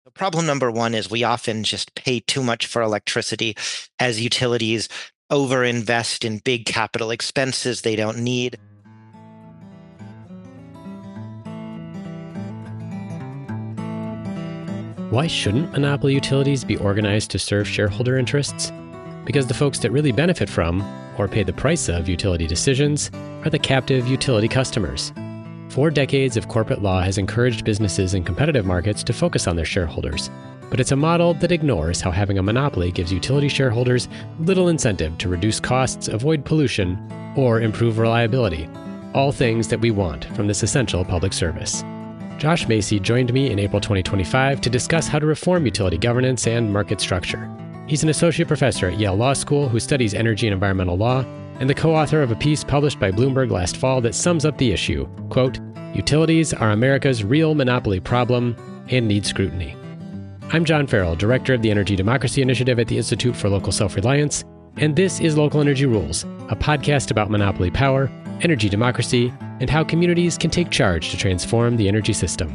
Problem number one is we often just pay too much for electricity as utilities overinvest in big capital expenses they don't need. Why shouldn't monopoly utilities be organized to serve shareholder interests? Because the folks that really benefit from, or pay the price of, utility decisions are the captive utility customers. 4 decades of corporate law has encouraged businesses in competitive markets to focus on their shareholders, but it's a model that ignores how having a monopoly gives utility shareholders little incentive to reduce costs, avoid pollution, or improve reliability, all things that we want from this essential public service. Josh Macy joined me in April 2025 to discuss how to reform utility governance and market structure. He's an associate professor at Yale Law School who studies energy and environmental law, and the co-author of a piece published by Bloomberg last fall that sums up the issue, quote, "Utilities are America's real monopoly problem and need scrutiny." I'm John Farrell, director of the Energy Democracy Initiative at the Institute for Local Self-Reliance, and this is Local Energy Rules, a podcast about monopoly power, energy democracy, and how communities can take charge to transform the energy system.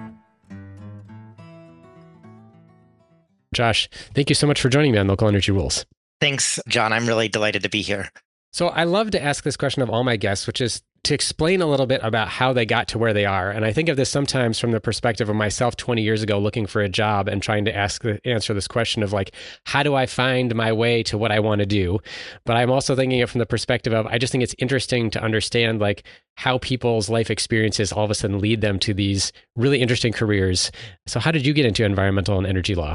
Josh, thank you so much for joining me on Local Energy Rules. Thanks, John. I'm really delighted to be here. So I love to ask this question of all my guests, which is to explain a little bit about how they got to where they are. And I think of this sometimes from the perspective of myself 20 years ago looking for a job and trying to answer this question of like, how do I find my way to what I want to do? But I'm also thinking it from the perspective of, I just think it's interesting to understand like how people's life experiences all of a sudden lead them to these really interesting careers. So how did you get into environmental and energy law?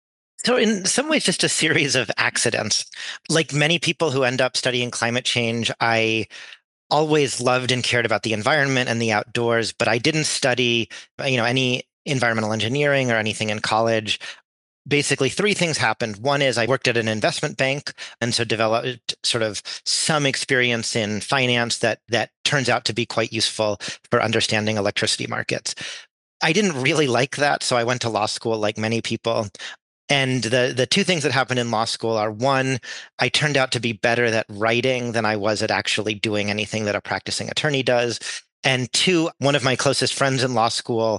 So in some ways, just a series of accidents. Like many people who end up studying climate change, I always loved and cared about the environment and the outdoors, but I didn't study, any environmental engineering or anything in college. Basically, 3 things happened. One is I worked at an investment bank and so developed sort of some experience in finance that turns out to be quite useful for understanding electricity markets. I didn't really like that, so I went to law school like many people. And the 2 things that happened in law school are, one, I turned out to be better at writing than I was at actually doing anything that a practicing attorney does. And 2, one of my closest friends in law school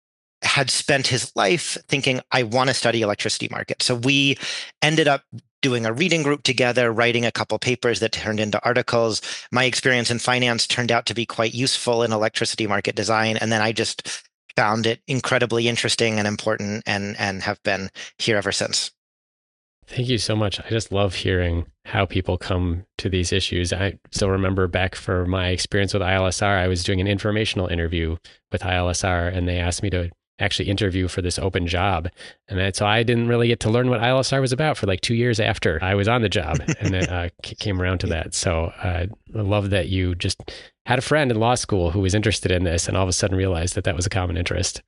had spent his life thinking, I want to study electricity market. So we ended up doing a reading group together, writing a couple papers that turned into articles. My experience in finance turned out to be quite useful in electricity market design. And then I just found it incredibly interesting and important and have been here ever since. Thank you so much. I just love hearing how people come to these issues. I still remember back for my experience with ILSR, I was doing an informational interview with ILSR and they asked me to actually interview for this open job. And so I didn't really get to learn what ILSR was about for like 2 years after I was on the job and it came around to that. So I love that you just had a friend in law school who was interested in this and all of a sudden realized that that was a common interest.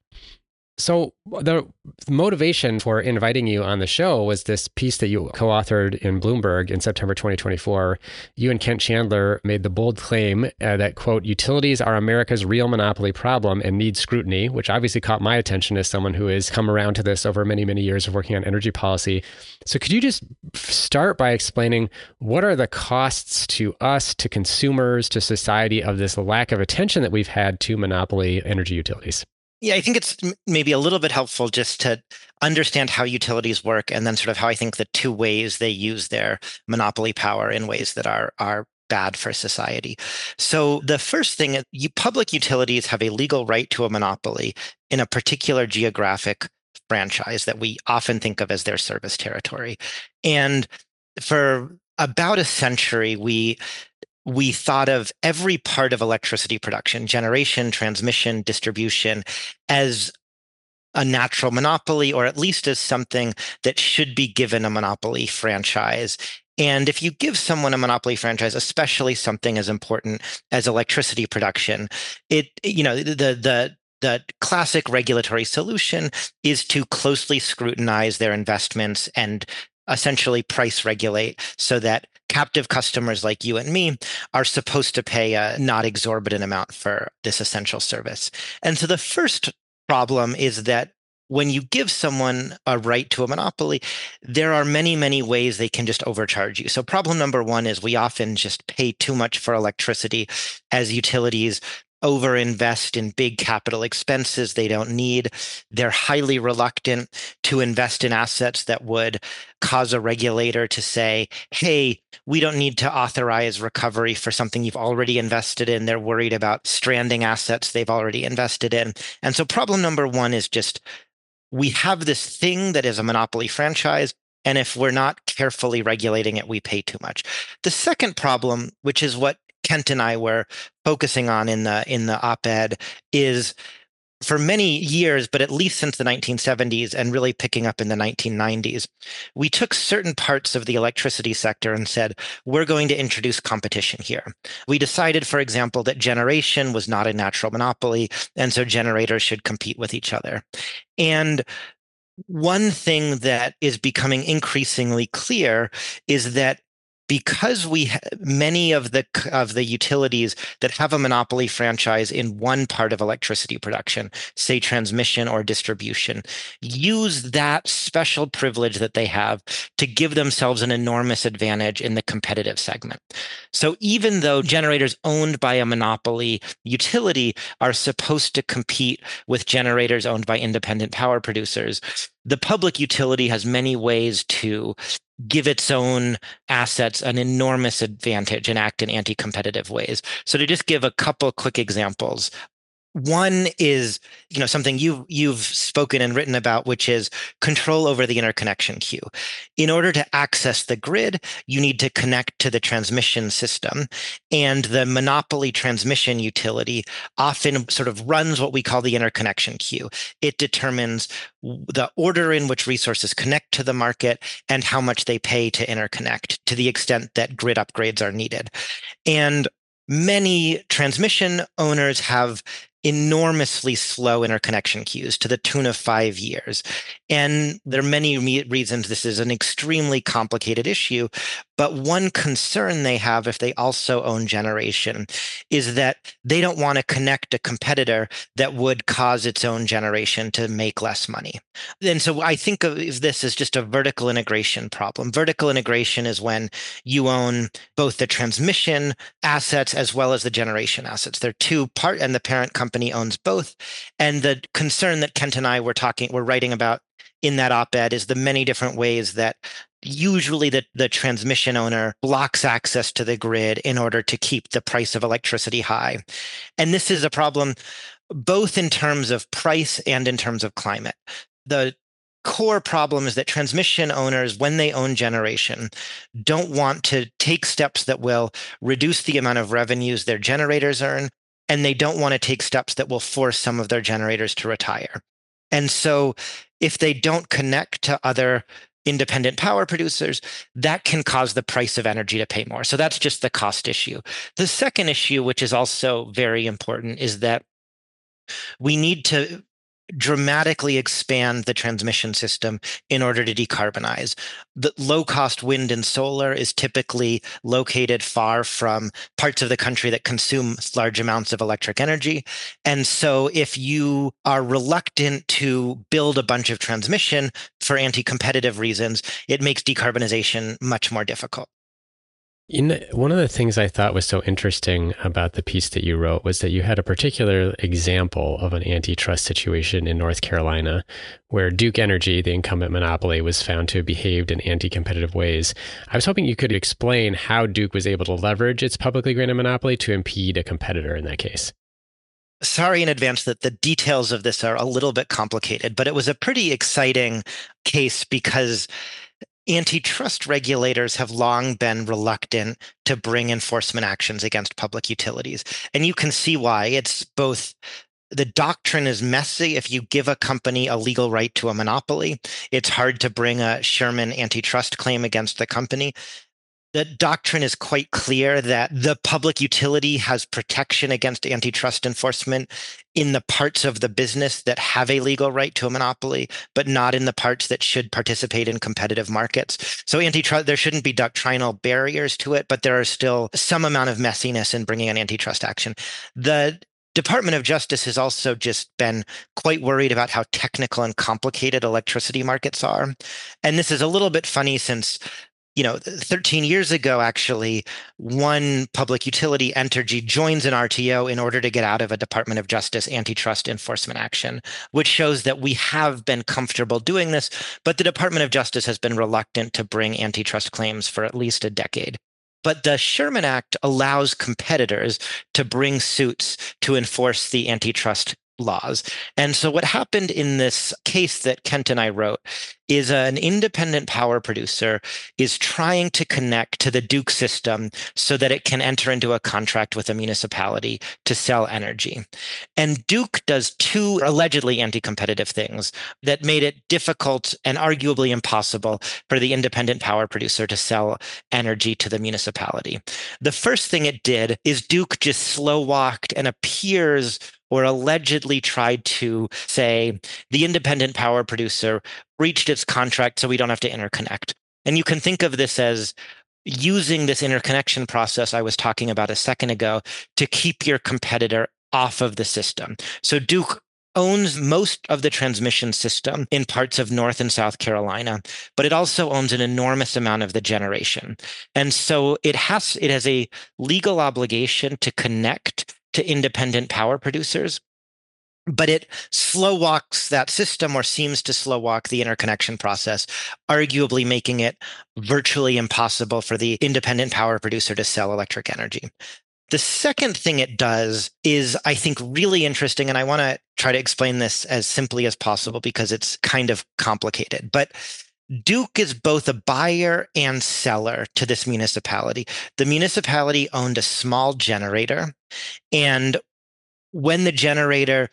So the motivation for inviting you on the show was this piece that you co-authored in Bloomberg in September 2024. You and Kent Chandler made the bold claim that, quote, "Utilities are America's real monopoly problem and need scrutiny," which obviously caught my attention as someone who has come around to this over many, many years of working on energy policy. So could you just start by explaining what are the costs to us, to consumers, to society of this lack of attention that we've had to monopoly energy utilities? Yeah, I think it's maybe a little bit helpful just to understand how utilities work and then sort of how I think the 2 ways they use their monopoly power in ways that are bad for society. So the first thing is public utilities have a legal right to a monopoly in a particular geographic franchise that we often think of as their service territory. And for about a century, we thought of every part of electricity production, generation, transmission, distribution, as a natural monopoly, or at least as something that should be given a monopoly franchise. And if you give someone a monopoly franchise, especially something as important as electricity production, the classic regulatory solution is to closely scrutinize their investments and essentially price regulate so that captive customers like you and me are supposed to pay a not exorbitant amount for this essential service. And so the first problem is that when you give someone a right to a monopoly, there are many, many ways they can just overcharge you. So problem number one is we often just pay too much for electricity as utilities overinvest in big capital expenses they don't need. They're highly reluctant to invest in assets that would cause a regulator to say, hey, we don't need to authorize recovery for something you've already invested in. They're worried about stranding assets they've already invested in. And so problem number one is just, we have this thing that is a monopoly franchise, and if we're not carefully regulating it, we pay too much. The second problem, which is what Kent and I were focusing on in the op-ed, is for many years, but at least since the 1970s and really picking up in the 1990s, we took certain parts of the electricity sector and said, we're going to introduce competition here. We decided, for example, that generation was not a natural monopoly, and so generators should compete with each other. And one thing that is becoming increasingly clear is that because many of the utilities that have a monopoly franchise in one part of electricity production, say transmission or distribution, use that special privilege that they have to give themselves an enormous advantage in the competitive segment. So even though generators owned by a monopoly utility are supposed to compete with generators owned by independent power producers, the public utility has many ways to give its own assets an enormous advantage and act in anti-competitive ways. So to just give a couple quick examples, one is, something you've spoken and written about, which is control over the interconnection queue. In order to access the grid, you need to connect to the transmission system, and the monopoly transmission utility often sort of runs what we call the interconnection queue. It determines the order in which resources connect to the market and how much they pay to interconnect, to the extent that grid upgrades are needed. And many transmission owners have enormously slow interconnection queues to the tune of 5 years. And there are many reasons this is an extremely complicated issue. But one concern they have if they also own generation is that they don't want to connect a competitor that would cause its own generation to make less money. And so I think of this as just a vertical integration problem. Vertical integration is when you own both the transmission assets as well as the generation assets. They're and the parent company owns both. And the concern that Kent and I were writing about in that op-ed is the many different ways that usually the transmission owner blocks access to the grid in order to keep the price of electricity high. And this is a problem both in terms of price and in terms of climate. The core problem is that transmission owners, when they own generation, don't want to take steps that will reduce the amount of revenues their generators earn, and they don't want to take steps that will force some of their generators to retire. And so if they don't connect to other independent power producers, that can cause the price of energy to pay more. So that's just the cost issue. The second issue, which is also very important, is that we need to dramatically expand the transmission system in order to decarbonize. The low-cost wind and solar is typically located far from parts of the country that consume large amounts of electric energy. And so if you are reluctant to build a bunch of transmission for anti-competitive reasons, it makes decarbonization much more difficult. One of the things I thought was so interesting about the piece that you wrote was that you had a particular example of an antitrust situation in North Carolina where Duke Energy, the incumbent monopoly, was found to have behaved in anti-competitive ways. I was hoping you could explain how Duke was able to leverage its publicly granted monopoly to impede a competitor in that case. Sorry in advance that the details of this are a little bit complicated, but it was a pretty exciting case because antitrust regulators have long been reluctant to bring enforcement actions against public utilities. And you can see why. It's both the doctrine is messy. If you give a company a legal right to a monopoly, it's hard to bring a Sherman antitrust claim against the company. The doctrine is quite clear that the public utility has protection against antitrust enforcement in the parts of the business that have a legal right to a monopoly, but not in the parts that should participate in competitive markets. So antitrust, there shouldn't be doctrinal barriers to it, but there are still some amount of messiness in bringing an antitrust action. The Department of Justice has also just been quite worried about how technical and complicated electricity markets are. And this is a little bit funny since 13 years ago, actually, one public utility, Entergy, joins an RTO in order to get out of a Department of Justice antitrust enforcement action, which shows that we have been comfortable doing this, but the Department of Justice has been reluctant to bring antitrust claims for at least a decade. But the Sherman Act allows competitors to bring suits to enforce the antitrust laws. And so what happened in this case that Kent and I wrote is an independent power producer is trying to connect to the Duke system so that it can enter into a contract with a municipality to sell energy. And Duke does two allegedly anti-competitive things that made it difficult and arguably impossible for the independent power producer to sell energy to the municipality. The first thing it did is Duke just slow walked and appears or allegedly tried to say the independent power producer breached its contract so we don't have to interconnect. And you can think of this as using this interconnection process I was talking about a second ago to keep your competitor off of the system. So Duke owns most of the transmission system in parts of North and South Carolina, but it also owns an enormous amount of the generation. And so it has a legal obligation to connect to independent power producers, but it slow walks that system or seems to slow walk the interconnection process, arguably making it virtually impossible for the independent power producer to sell electric energy. The second thing it does is, I think, really interesting, and I want to try to explain this as simply as possible because it's kind of complicated. But Duke is both a buyer and seller to this municipality. The municipality owned a small generator, and when the generator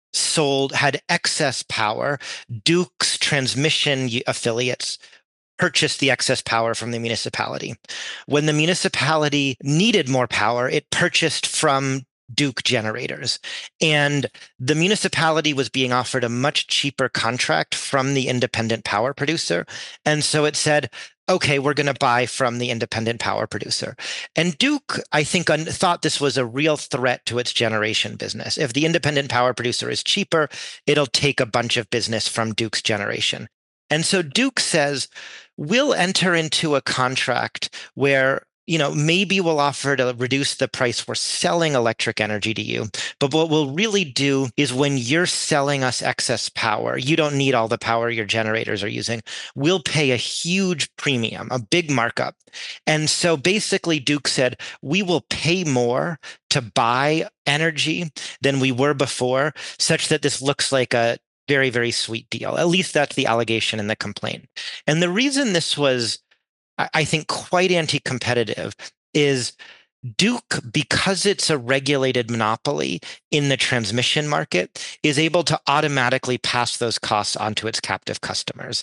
had excess power, Duke's transmission affiliates purchased the excess power from the municipality. When the municipality needed more power, it purchased from Duke generators. And the municipality was being offered a much cheaper contract from the independent power producer. And so it said, okay, we're going to buy from the independent power producer. And Duke, I think, thought this was a real threat to its generation business. If the independent power producer is cheaper, it'll take a bunch of business from Duke's generation. And so Duke says, we'll enter into a contract where maybe we'll offer to reduce the price we're selling electric energy to you. But what we'll really do is when you're selling us excess power, you don't need all the power your generators are using. We'll pay a huge premium, a big markup. And so basically Duke said, we will pay more to buy energy than we were before, such that this looks like a very, very sweet deal. At least that's the allegation in the complaint. And the reason this was, I think, quite anti-competitive is Duke, because it's a regulated monopoly in the transmission market, is able to automatically pass those costs onto its captive customers.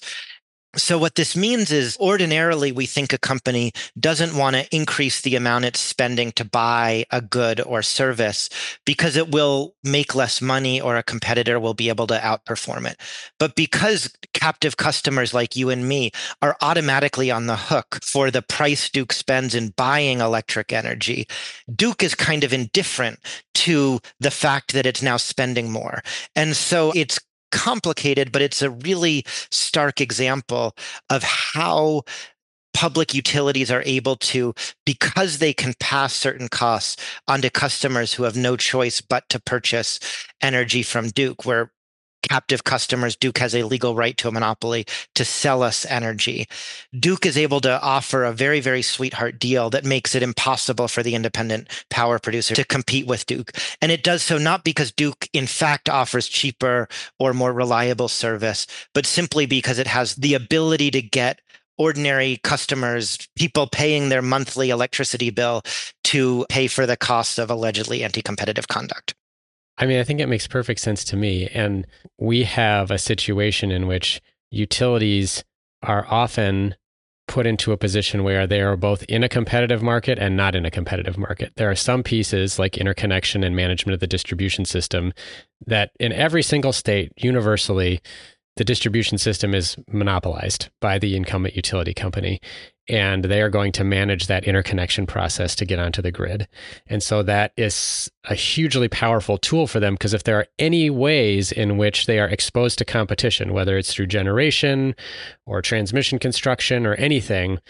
So what this means is ordinarily we think a company doesn't want to increase the amount it's spending to buy a good or service because it will make less money or a competitor will be able to outperform it. But because captive customers like you and me are automatically on the hook for the price Duke spends in buying electric energy, Duke is kind of indifferent to the fact that it's now spending more. And so it's complicated, but it's a really stark example of how public utilities are able to, because they can pass certain costs onto customers who have no choice but to purchase energy from Duke, where captive customers, Duke has a legal right to a monopoly to sell us energy. Duke is able to offer a very, very sweetheart deal that makes it impossible for the independent power producer to compete with Duke. And it does so not because Duke, in fact, offers cheaper or more reliable service, but simply because it has the ability to get ordinary customers, people paying their monthly electricity bill, to pay for the costs of allegedly anti-competitive conduct. I mean, I think it makes perfect sense to me. And we have a situation in which utilities are often put into a position where they are both in a competitive market and not in a competitive market. There are some pieces like interconnection and management of the distribution system that in every single state, universally, the distribution system is monopolized by the incumbent utility company, and they are going to manage that interconnection process to get onto the grid. And so that is a hugely powerful tool for them, because if there are any ways in which they are exposed to competition, whether it's through generation or transmission construction or anything,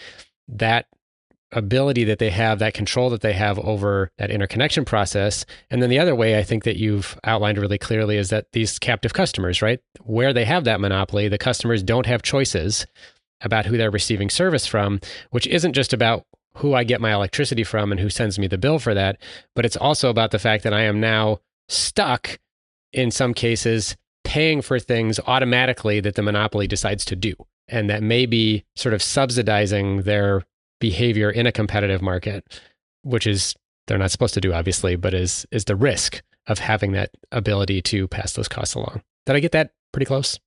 that ability that they have, that control that they have over that interconnection process. And then the other way I think that you've outlined really clearly is that these captive customers, right, where they have that monopoly, the customers don't have choices about who they're receiving service from, which isn't just about who I get my electricity from and who sends me the bill for that, but it's also about the fact that I am now stuck, in some cases, paying for things automatically that the monopoly decides to do. And that may be sort of subsidizing their behavior in a competitive market, which is they're not supposed to do, obviously, but is the risk of having that ability to pass those costs along. Did I get that pretty close?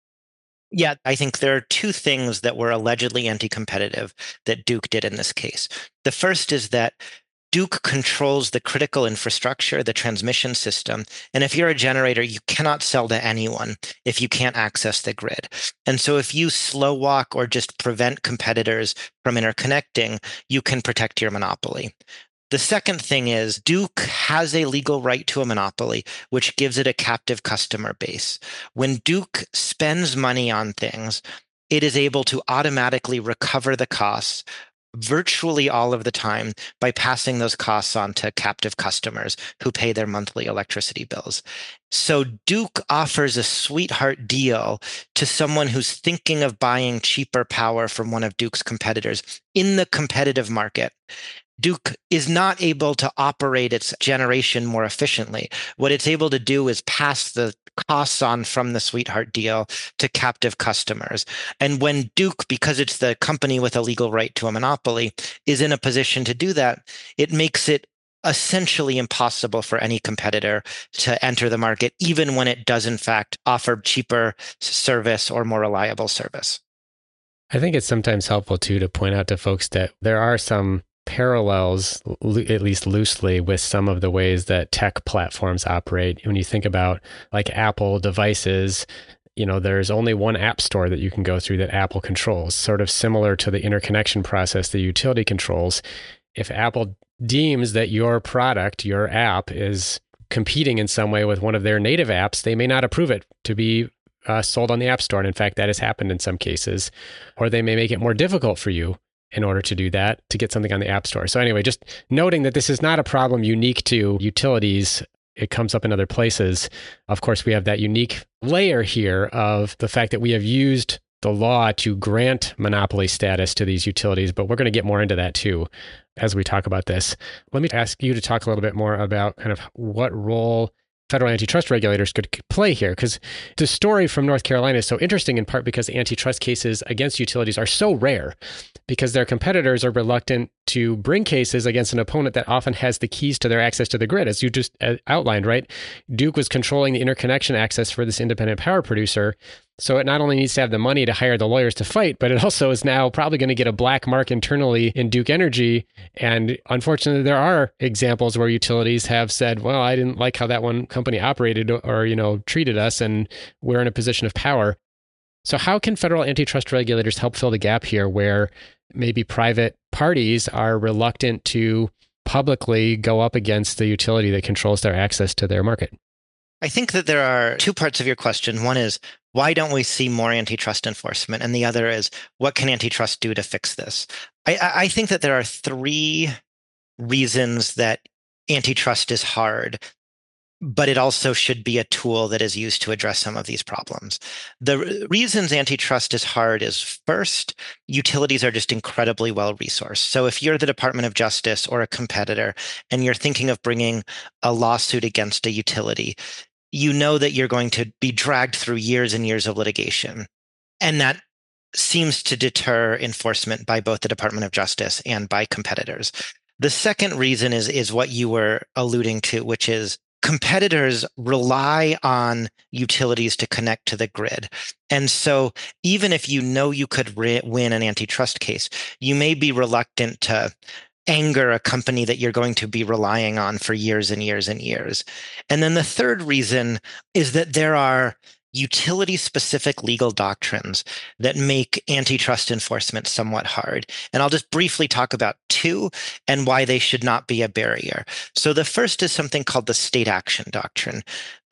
Yeah, I think there are two things that were allegedly anti-competitive that Duke did in this case. The first is that Duke controls the critical infrastructure, the transmission system. And if you're a generator, you cannot sell to anyone if you can't access the grid. And so if you slow walk or just prevent competitors from interconnecting, you can protect your monopoly. The second thing is Duke has a legal right to a monopoly, which gives it a captive customer base. When Duke spends money on things, it is able to automatically recover the costs virtually all of the time by passing those costs on to captive customers who pay their monthly electricity bills. So Duke offers a sweetheart deal to someone who's thinking of buying cheaper power from one of Duke's competitors in the competitive market. Duke is not able to operate its generation more efficiently. What it's able to do is pass the costs on from the sweetheart deal to captive customers. And when Duke, because it's the company with a legal right to a monopoly, is in a position to do that, it makes it essentially impossible for any competitor to enter the market, even when it does in fact offer cheaper service or more reliable service. I think it's sometimes helpful too to point out to folks that there are some parallels, at least loosely, with some of the ways that tech platforms operate. When you think about like Apple devices, there's only one app store that you can go through that Apple controls, sort of similar to the interconnection process the utility controls. If Apple deems that your product, your app, is competing in some way with one of their native apps, they may not approve it to be sold on the App Store. And in fact, that has happened in some cases. Or they may make it more difficult for you in order to do that, to get something on the App Store. So anyway, just noting that this is not a problem unique to utilities. It comes up in other places. Of course, we have that unique layer here of the fact that we have used the law to grant monopoly status to these utilities, but we're going to get more into that too as we talk about this. Let me ask you to talk a little bit more about kind of what role federal antitrust regulators could play here, because the story from North Carolina is so interesting in part because antitrust cases against utilities are so rare because their competitors are reluctant to bring cases against an opponent that often has the keys to their access to the grid, as you just outlined, right? Duke was controlling the interconnection access for this independent power producer. So it not only needs to have the money to hire the lawyers to fight, but it also is now probably going to get a black mark internally in Duke Energy. And unfortunately, there are examples where utilities have said, well, I didn't like how that one company operated or treated us, and we're in a position of power. So how can federal antitrust regulators help fill the gap here where maybe private parties are reluctant to publicly go up against the utility that controls their access to their market? I think that there are two parts of your question. One is, why don't we see more antitrust enforcement? And the other is, what can antitrust do to fix this? I think that there are three reasons that antitrust is hard, but it also should be a tool that is used to address some of these problems. The reasons antitrust is hard is, first, utilities are just incredibly well-resourced. So if you're the Department of Justice or a competitor and you're thinking of bringing a lawsuit against a utility, you know that you're going to be dragged through years and years of litigation. And that seems to deter enforcement by both the Department of Justice and by competitors. The second reason is what you were alluding to, which is competitors rely on utilities to connect to the grid. And so even if you know you could win an antitrust case, you may be reluctant to anger a company that you're going to be relying on for years and years and years. And then the third reason is that there are utility-specific legal doctrines that make antitrust enforcement somewhat hard. And I'll just briefly talk about two and why they should not be a barrier. So the first is something called the state action doctrine.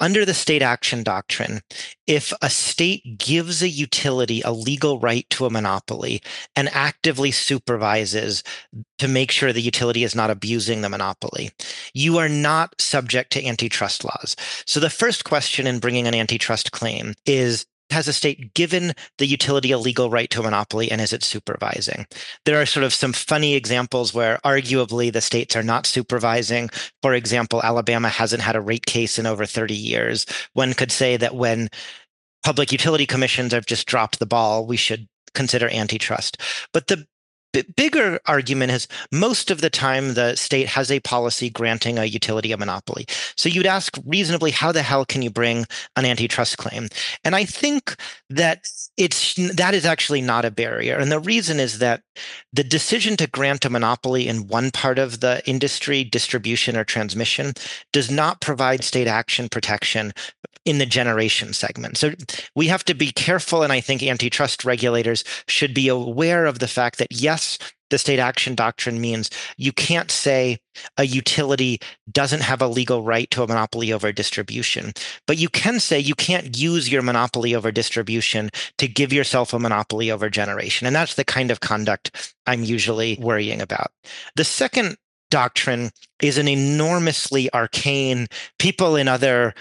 under the state action doctrine, if a state gives a utility a legal right to a monopoly and actively supervises to make sure the utility is not abusing the monopoly, you are not subject to antitrust laws. So the first question in bringing an antitrust claim is, has a state given the utility a legal right to a monopoly, and is it supervising? There are sort of some funny examples where arguably the states are not supervising. For example, Alabama hasn't had a rate case in over 30 years. One could say that when public utility commissions have just dropped the ball, we should consider antitrust. But the bigger argument is most of the time the state has a policy granting a utility a monopoly. So you'd ask reasonably, how the hell can you bring an antitrust claim? And I think that that is actually not a barrier. And the reason is that the decision to grant a monopoly in one part of the industry, distribution or transmission, does not provide state action protection in the generation segment. So we have to be careful, and I think antitrust regulators should be aware of the fact that, yes, the state action doctrine means you can't say a utility doesn't have a legal right to a monopoly over distribution, but you can say you can't use your monopoly over distribution to give yourself a monopoly over generation. And that's the kind of conduct I'm usually worrying about. The second doctrine is an enormously arcane, people in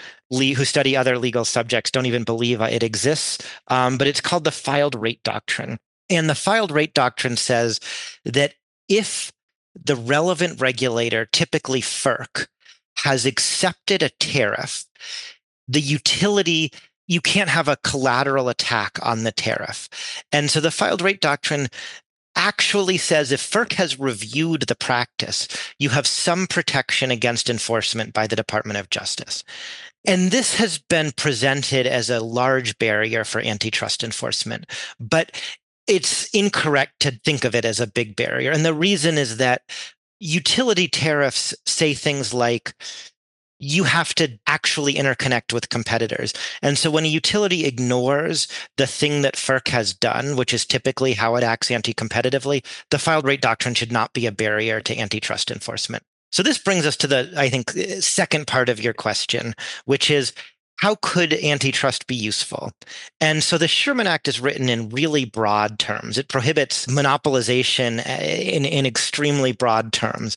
who study other legal subjects don't even believe it exists, but it's called the filed rate doctrine. And the filed rate doctrine says that if the relevant regulator, typically FERC, has accepted a tariff, the utility, you can't have a collateral attack on the tariff. And so the filed rate doctrine actually says if FERC has reviewed the practice, you have some protection against enforcement by the Department of Justice. And this has been presented as a large barrier for antitrust enforcement, but it's incorrect to think of it as a big barrier. And the reason is that utility tariffs say things like, you have to actually interconnect with competitors. And so when a utility ignores the thing that FERC has done, which is typically how it acts anti-competitively, the filed rate doctrine should not be a barrier to antitrust enforcement. So this brings us to the, I think, second part of your question, which is, how could antitrust be useful? And so the Sherman Act is written in really broad terms. It prohibits monopolization in extremely broad terms.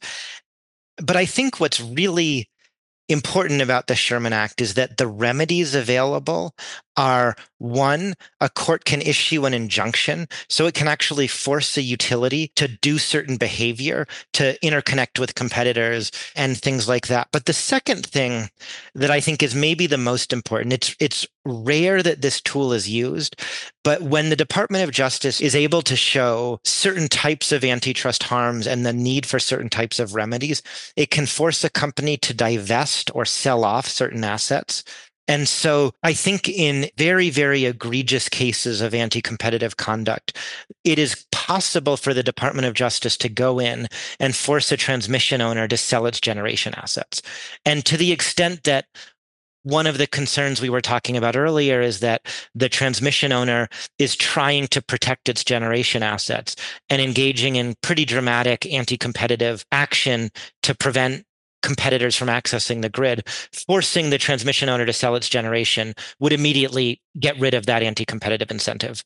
But I think what's really important about the Sherman Act is that the remedies available are, one, a court can issue an injunction, so it can actually force a utility to do certain behavior, to interconnect with competitors and things like that. But the second thing that I think is maybe the most important, it's rare that this tool is used, but when the Department of Justice is able to show certain types of antitrust harms and the need for certain types of remedies, it can force a company to divest or sell off certain assets. And so I think in very, very egregious cases of anti-competitive conduct, it is possible for the Department of Justice to go in and force a transmission owner to sell its generation assets. And to the extent that one of the concerns we were talking about earlier is that the transmission owner is trying to protect its generation assets and engaging in pretty dramatic anti-competitive action to prevent competitors from accessing the grid, forcing the transmission owner to sell its generation would immediately get rid of that anti-competitive incentive.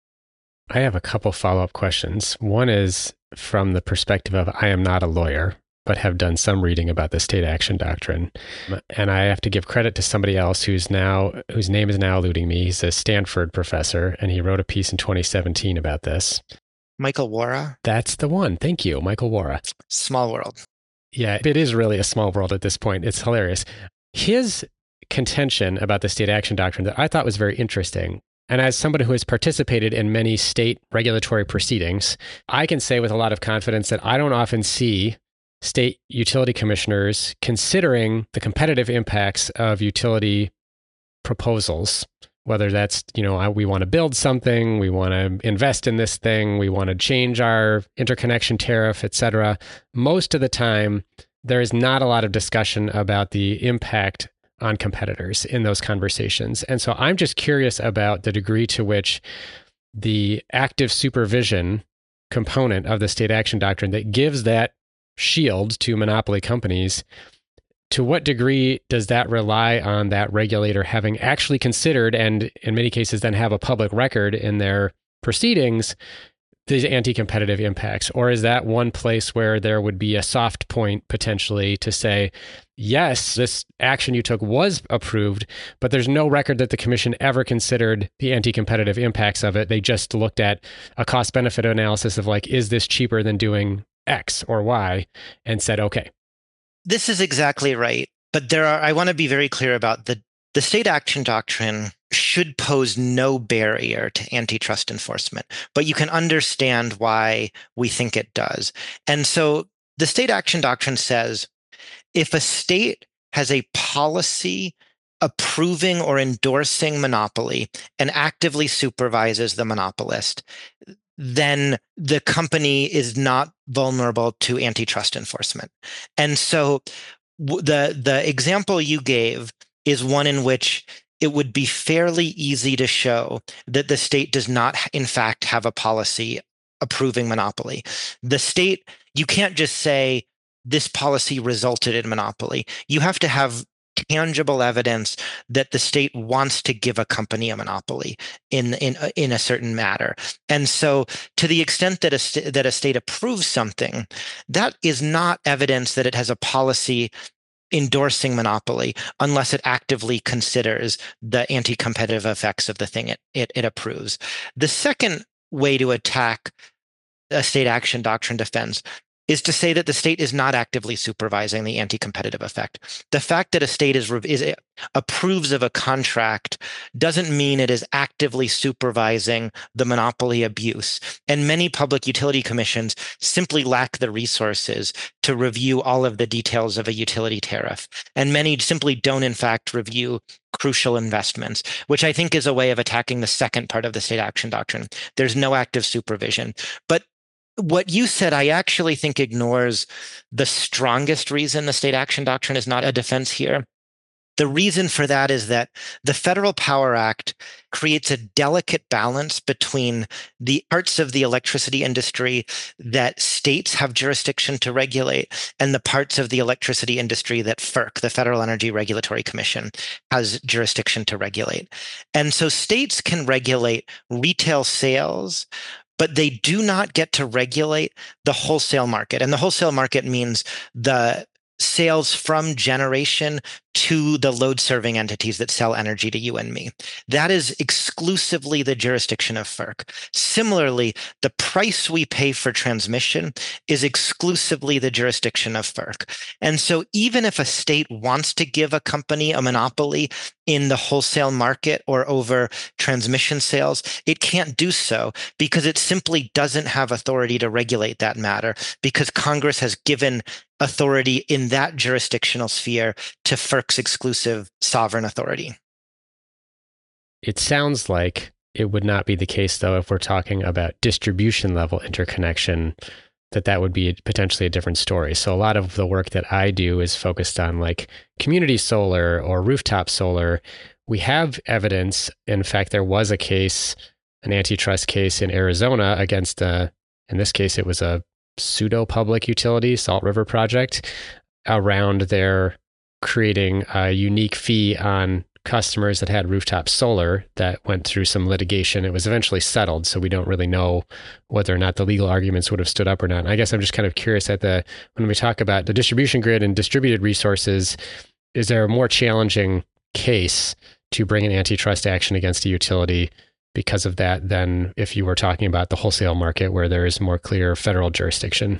I have a couple follow-up questions. One is from the perspective of, I am not a lawyer, but have done some reading about the state action doctrine. And I have to give credit to somebody else whose name is now eluding me. He's a Stanford professor, and he wrote a piece in 2017 about this. Michael Wara? That's the one. Thank you, Michael Wara. Small world. Yeah, it is really a small world at this point. It's hilarious. His contention about the state action doctrine that I thought was very interesting, and as somebody who has participated in many state regulatory proceedings, I can say with a lot of confidence that I don't often see state utility commissioners considering the competitive impacts of utility proposals, whether that's, we want to build something, we want to invest in this thing, we want to change our interconnection tariff, et cetera. Most of the time, there is not a lot of discussion about the impact on competitors in those conversations. And so I'm just curious about the degree to which the active supervision component of the state action doctrine that gives that shield to monopoly companies To what degree does that rely on that regulator having actually considered, and in many cases then have a public record in their proceedings, the anti-competitive impacts? Or is that one place where there would be a soft point potentially to say, yes, this action you took was approved, but there's no record that the commission ever considered the anti-competitive impacts of it. They just looked at a cost-benefit analysis of like, is this cheaper than doing X or Y, and said, okay. This is exactly right. But I want to be very clear about the state action doctrine should pose no barrier to antitrust enforcement, but you can understand why we think it does. And so the state action doctrine says, if a state has a policy approving or endorsing monopoly and actively supervises the monopolist, then the company is not vulnerable to antitrust enforcement. And so the example you gave is one in which it would be fairly easy to show that the state does not, in fact, have a policy approving monopoly. The state, you can't just say this policy resulted in monopoly. You have to have tangible evidence that the state wants to give a company a monopoly in a certain matter. And so to the extent that a state approves something, that is not evidence that it has a policy endorsing monopoly unless it actively considers the anti-competitive effects of the thing it approves. The second way to attack a state action doctrine defense is to say that the state is not actively supervising the anti-competitive effect. The fact that a state approves of a contract doesn't mean it is actively supervising the monopoly abuse. And many public utility commissions simply lack the resources to review all of the details of a utility tariff. And many simply don't, in fact, review crucial investments, which I think is a way of attacking the second part of the state action doctrine. There's no active supervision. But what you said, I actually think ignores the strongest reason the state action doctrine is not a defense here. The reason for that is that the Federal Power Act creates a delicate balance between the parts of the electricity industry that states have jurisdiction to regulate and the parts of the electricity industry that FERC, the Federal Energy Regulatory Commission, has jurisdiction to regulate. And so states can regulate retail sales, but they do not get to regulate the wholesale market. And the wholesale market means the sales from generation to the load-serving entities that sell energy to you and me. That is exclusively the jurisdiction of FERC. Similarly, the price we pay for transmission is exclusively the jurisdiction of FERC. And so even if a state wants to give a company a monopoly in the wholesale market or over transmission sales, it can't do so because it simply doesn't have authority to regulate that matter, because Congress has given authority in that jurisdictional sphere to FERC's exclusive sovereign authority. It sounds like it would not be the case, though, if we're talking about distribution level interconnection, that would be potentially a different story. So a lot of the work that I do is focused on like community solar or rooftop solar. We have evidence. In fact, there was a case, an antitrust case in Arizona against in this case, it was a pseudo-public utility, Salt River Project, around their creating a unique fee on customers that had rooftop solar that went through some litigation. It was eventually settled, so we don't really know whether or not the legal arguments would have stood up or not. And I guess I'm just kind of curious when we talk about the distribution grid and distributed resources, is there a more challenging case to bring an antitrust action against a utility because of that than if you were talking about the wholesale market where there is more clear federal jurisdiction?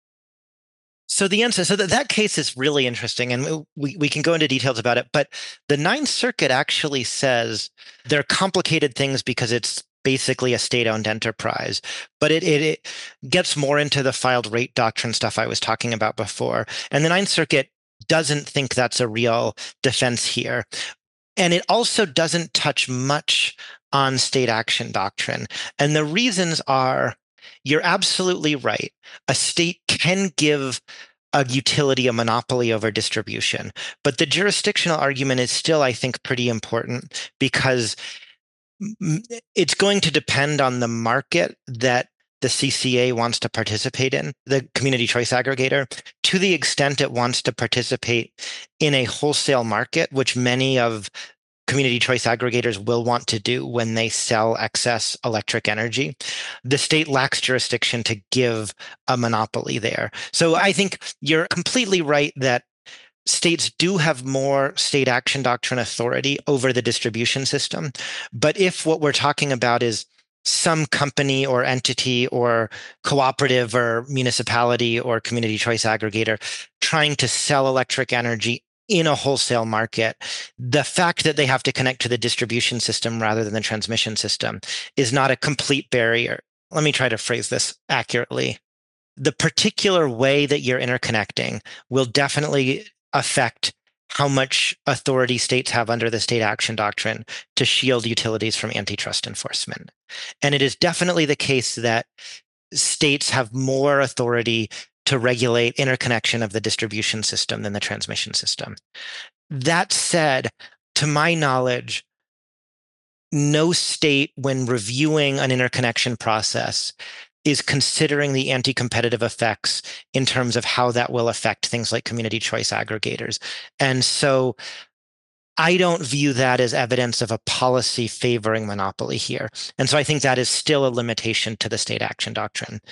So the answer, that case is really interesting, and we can go into details about it, but the Ninth Circuit actually says they're complicated things because it's basically a state-owned enterprise, but it gets more into the filed rate doctrine stuff I was talking about before. And the Ninth Circuit doesn't think that's a real defense here. And it also doesn't touch much on state action doctrine. And the reasons are, you're absolutely right. A state can give a utility a monopoly over distribution, but the jurisdictional argument is still, I think, pretty important because it's going to depend on the market that the CCA wants to participate in, the community choice aggregator, to the extent it wants to participate in a wholesale market, which many of community choice aggregators will want to do when they sell excess electric energy, the state lacks jurisdiction to give a monopoly there. So I think you're completely right that states do have more state action doctrine authority over the distribution system. But if what we're talking about is some company or entity or cooperative or municipality or community choice aggregator trying to sell electric energy in a wholesale market, the fact that they have to connect to the distribution system rather than the transmission system is not a complete barrier. Let me try to phrase this accurately. The particular way that you're interconnecting will definitely affect how much authority states have under the state action doctrine to shield utilities from antitrust enforcement. And it is definitely the case that states have more authority to regulate interconnection of the distribution system than the transmission system. That said, to my knowledge, no state, when reviewing an interconnection process, is considering the anti-competitive effects in terms of how that will affect things like community choice aggregators. And so I don't view that as evidence of a policy favoring monopoly here. And so I think that is still a limitation to the state action doctrine.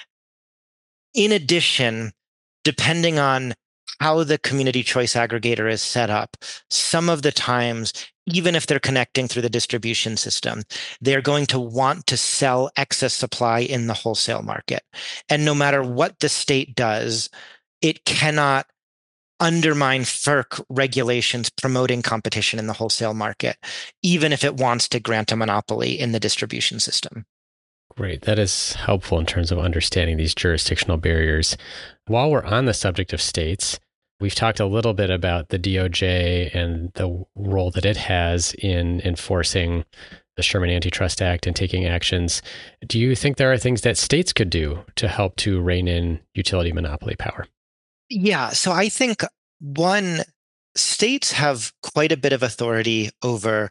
In addition, depending on how the community choice aggregator is set up, some of the times, even if they're connecting through the distribution system, they're going to want to sell excess supply in the wholesale market. And no matter what the state does, it cannot undermine FERC regulations promoting competition in the wholesale market, even if it wants to grant a monopoly in the distribution system. Great. That is helpful in terms of understanding these jurisdictional barriers. While we're on the subject of states, we've talked a little bit about the DOJ and the role that it has in enforcing the Sherman Antitrust Act and taking actions. Do you think there are things that states could do to help to rein in utility monopoly power? Yeah. So I think, one, states have quite a bit of authority over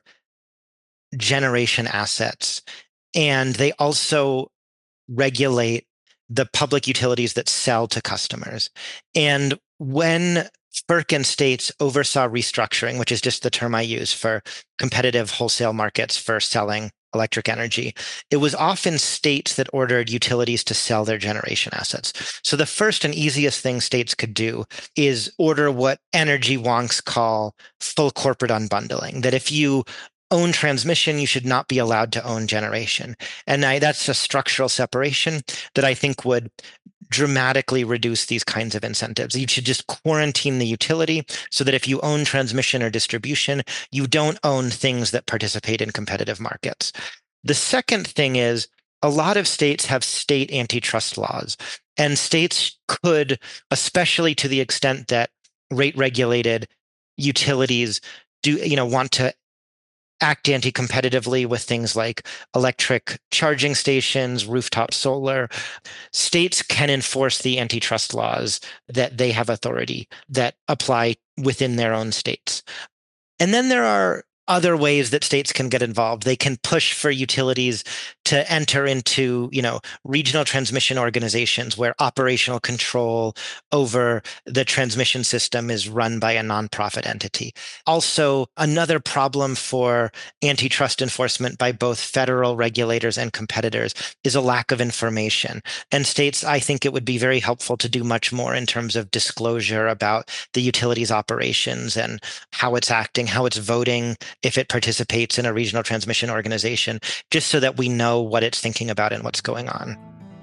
generation assets. And they also regulate the public utilities that sell to customers. And when FERC and states oversaw restructuring, which is just the term I use for competitive wholesale markets for selling electric energy, it was often states that ordered utilities to sell their generation assets. So the first and easiest thing states could do is order what energy wonks call full corporate unbundling, that if you own transmission, you should not be allowed to own generation. And that's a structural separation that I think would dramatically reduce these kinds of incentives. You should just quarantine the utility so that if you own transmission or distribution, you don't own things that participate in competitive markets. The second thing is, a lot of states have state antitrust laws, and states could, especially to the extent that rate-regulated utilities want to act anti-competitively with things like electric charging stations, rooftop solar, states can enforce the antitrust laws that they have authority that apply within their own states. And then there are other ways that states can get involved. They can push for utilities to enter into, regional transmission organizations where operational control over the transmission system is run by a nonprofit entity. Also, another problem for antitrust enforcement by both federal regulators and competitors is a lack of information. And states, I think it would be very helpful to do much more in terms of disclosure about the utility's operations and how it's acting, how it's voting, if it participates in a regional transmission organization, just so that we know what it's thinking about and what's going on.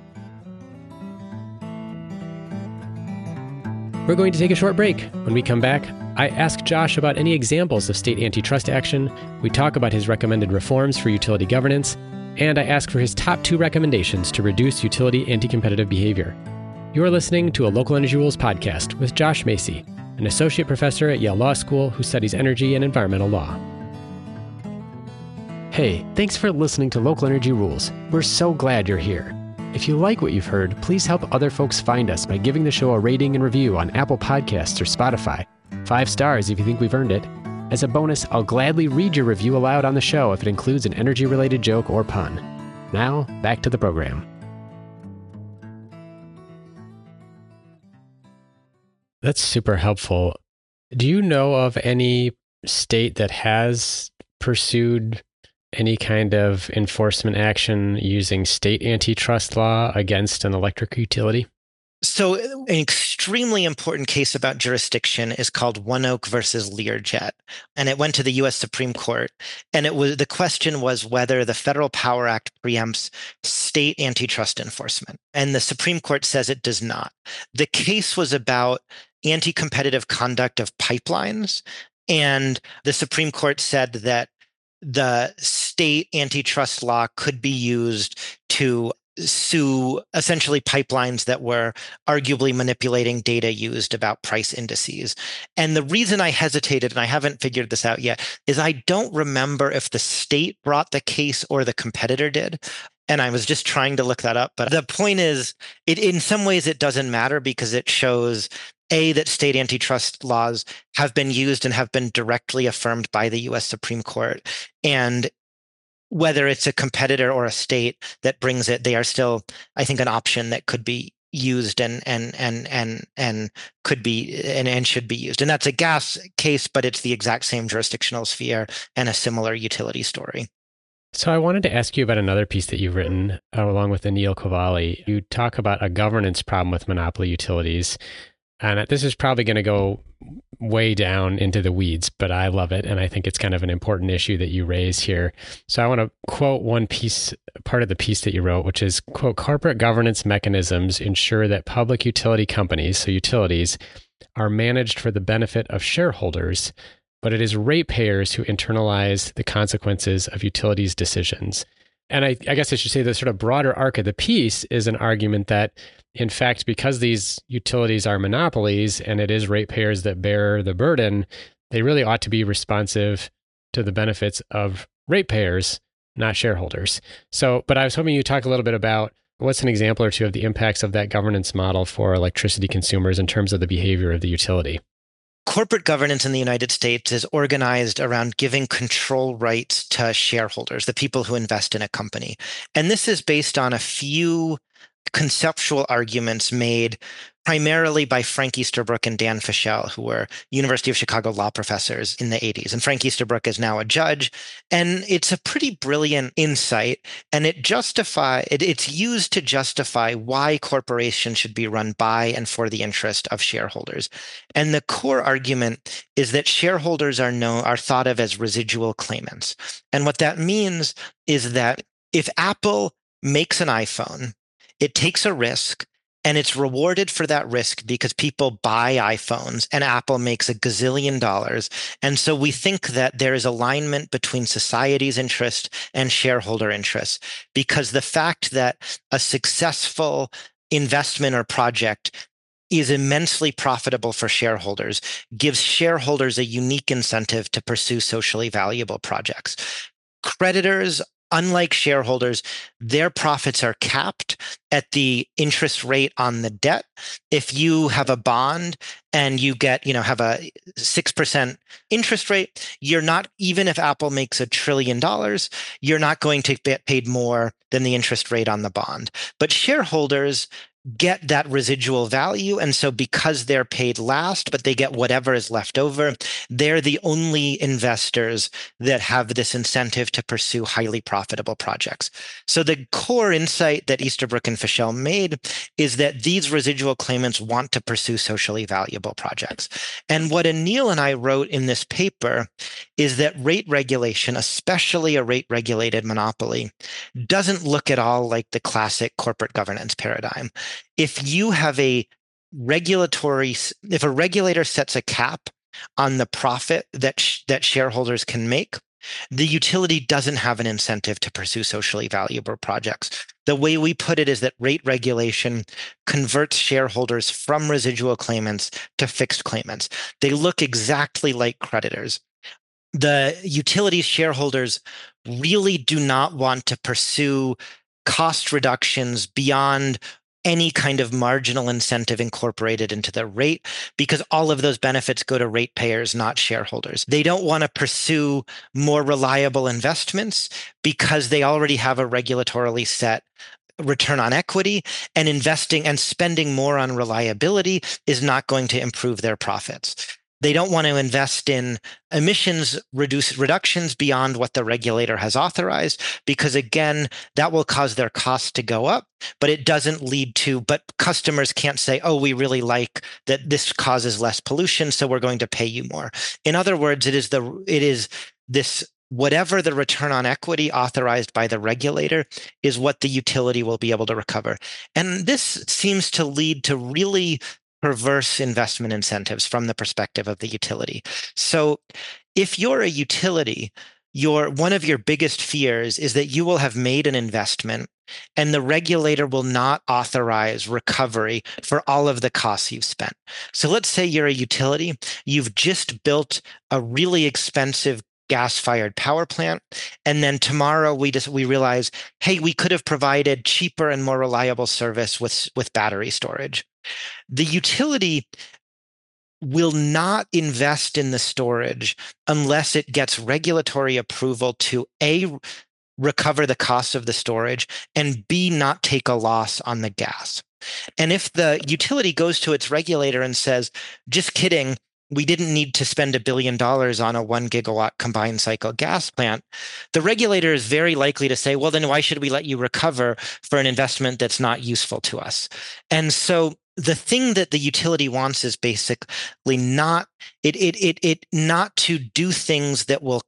We're going to take a short break. When we come back, I ask Josh about any examples of state antitrust action, we talk about his recommended reforms for utility governance, and I ask for his top 2 recommendations to reduce utility anti-competitive behavior. You're listening to a Local Energy Rules podcast with Josh Macy, an associate professor at Yale Law School who studies energy and environmental law. Hey, thanks for listening to Local Energy Rules. We're so glad you're here. If you like what you've heard, please help other folks find us by giving the show a rating and review on Apple Podcasts or Spotify. 5 stars if you think we've earned it. As a bonus, I'll gladly read your review aloud on the show if it includes an energy-related joke or pun. Now, back to the program. That's super helpful. Do you know of any state that has pursued any kind of enforcement action using state antitrust law against an electric utility? So an extremely important case about jurisdiction is called ONEOK versus Learjet, and it went to the U.S. Supreme Court. And the question was whether the Federal Power Act preempts state antitrust enforcement, and the Supreme Court says it does not. The case was about anti-competitive conduct of pipelines, and the Supreme Court said that the state antitrust law could be used to sue essentially pipelines that were arguably manipulating data used about price indices. And the reason I hesitated, and I haven't figured this out yet, is I don't remember if the state brought the case or the competitor did. And I was just trying to look that up. But the point is, in some ways, it doesn't matter because it shows that state antitrust laws have been used and have been directly affirmed by the US Supreme Court. And whether it's a competitor or a state that brings it, they are still, I think, an option that could be used and could be and should be used. And that's a gas case, but it's the exact same jurisdictional sphere and a similar utility story. So I wanted to ask you about another piece that you've written along with Anil Kovali. You talk about a governance problem with monopoly utilities. And this is probably going to go way down into the weeds, but I love it. And I think it's kind of an important issue that you raise here. So I want to quote part of the piece that you wrote, which is, quote, corporate governance mechanisms ensure that public utility companies, so utilities, are managed for the benefit of shareholders, but it is ratepayers who internalize the consequences of utilities' decisions. And I guess I should say the sort of broader arc of the piece is an argument that, in fact, because these utilities are monopolies and it is ratepayers that bear the burden, they really ought to be responsive to the benefits of ratepayers, not shareholders. So, but I was hoping you talk a little bit about what's an example or two of the impacts of that governance model for electricity consumers in terms of the behavior of the utility. Corporate governance in the United States is organized around giving control rights to shareholders, the people who invest in a company. And this is based on a few conceptual arguments made primarily by Frank Easterbrook and Dan Fischel, who were University of Chicago law professors in the 80s. And Frank Easterbrook is now a judge. And it's a pretty brilliant insight. And it's used to justify why corporations should be run by and for the interest of shareholders. And the core argument is that shareholders are thought of as residual claimants. And what that means is that if Apple makes an iPhone, it takes a risk and it's rewarded for that risk because people buy iPhones and Apple makes $1 gazillion. And so we think that there is alignment between society's interest and shareholder interest, because the fact that a successful investment or project is immensely profitable for shareholders gives shareholders a unique incentive to pursue socially valuable projects. Creditors, unlike shareholders, their profits are capped at the interest rate on the debt. If you have a bond and you have a 6% interest rate, you're not, even if Apple makes $1 trillion, you're not going to get paid more than the interest rate on the bond. But shareholders get that residual value. And so because they're paid last, but they get whatever is left over, they're the only investors that have this incentive to pursue highly profitable projects. So the core insight that Easterbrook and Fischel made is that these residual claimants want to pursue socially valuable projects. And what Anil and I wrote in this paper is that rate regulation, especially a rate-regulated monopoly, doesn't look at all like the classic corporate governance paradigm. If a regulator sets a cap on the profit that shareholders can make, the utility doesn't have an incentive to pursue socially valuable projects. The way we put it is that rate regulation converts shareholders from residual claimants to fixed claimants. They look exactly like creditors. The utility shareholders really do not want to pursue cost reductions beyond any kind of marginal incentive incorporated into the rate, because all of those benefits go to ratepayers, not shareholders. They don't want to pursue more reliable investments because they already have a regulatorily set return on equity, and investing and spending more on reliability is not going to improve their profits. They don't want to invest in emissions reductions beyond what the regulator has authorized, because again, that will cause their costs to go up, but it doesn't lead to, but customers can't say, oh, we really like that this causes less pollution, so we're going to pay you more. In other words, it is this, whatever the return on equity authorized by the regulator is what the utility will be able to recover. And this seems to lead to really perverse investment incentives from the perspective of the utility. So if you're a utility, one of your biggest fears is that you will have made an investment and the regulator will not authorize recovery for all of the costs you've spent. So let's say you're a utility, you've just built a really expensive gas-fired power plant, and then tomorrow we realize, hey, we could have provided cheaper and more reliable service with battery storage. The utility will not invest in the storage unless it gets regulatory approval to A, recover the cost of the storage, and B, not take a loss on the gas. And if the utility goes to its regulator and says, just kidding, we didn't need to spend $1 billion on a 1 gigawatt combined cycle gas plant, the regulator is very likely to say, well, then why should we let you recover for an investment that's not useful to us? And so the thing that the utility wants is basically not to do things that will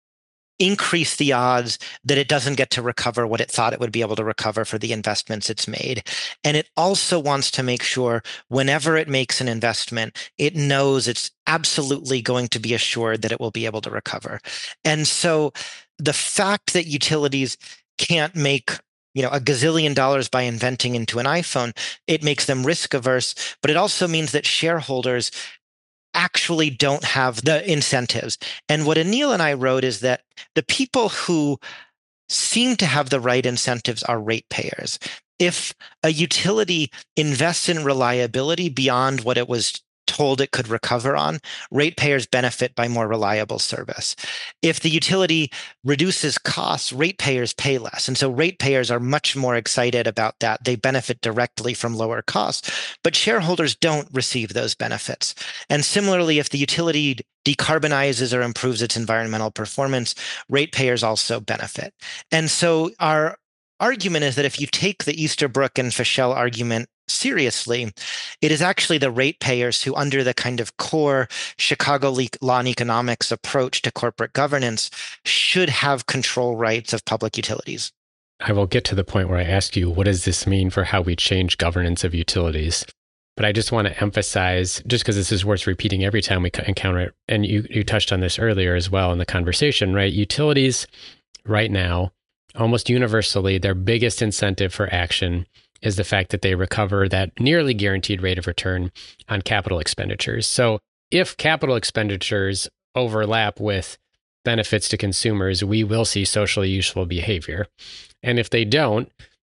increase the odds that it doesn't get to recover what it thought it would be able to recover for the investments it's made. And it also wants to make sure whenever it makes an investment, it knows it's absolutely going to be assured that it will be able to recover. And so the fact that utilities can't make $1 gazillion by inventing into an iPhone, it makes them risk averse, but it also means that shareholders actually don't have the incentives. And what Anil and I wrote is that the people who seem to have the right incentives are ratepayers. If a utility invests in reliability beyond what it was told it could recover on, ratepayers benefit by more reliable service. If the utility reduces costs, ratepayers pay less. And so ratepayers are much more excited about that. They benefit directly from lower costs, but shareholders don't receive those benefits. And similarly, if the utility decarbonizes or improves its environmental performance, ratepayers also benefit. And so our argument is that if you take the Easterbrook and Fischel argument seriously, it is actually the ratepayers who, under the kind of core Chicago law and economics approach to corporate governance, should have control rights of public utilities. I will get to the point where I ask you, what does this mean for how we change governance of utilities? But I just want to emphasize, just because this is worth repeating every time we encounter it, and you touched on this earlier as well in the conversation, right? Utilities right now, almost universally, their biggest incentive for action is the fact that they recover that nearly guaranteed rate of return on capital expenditures. So if capital expenditures overlap with benefits to consumers, we will see socially useful behavior. And if they don't,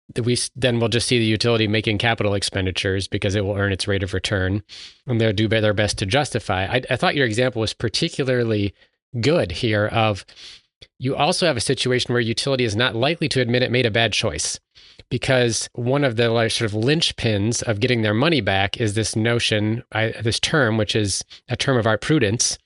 then we'll just see the utility making capital expenditures because it will earn its rate of return, and they'll do their best to justify. I thought your example was particularly good here of you also have a situation where utility is not likely to admit it made a bad choice, because one of the sort of linchpins of getting their money back is this notion, this term, which is a term of art, prudence,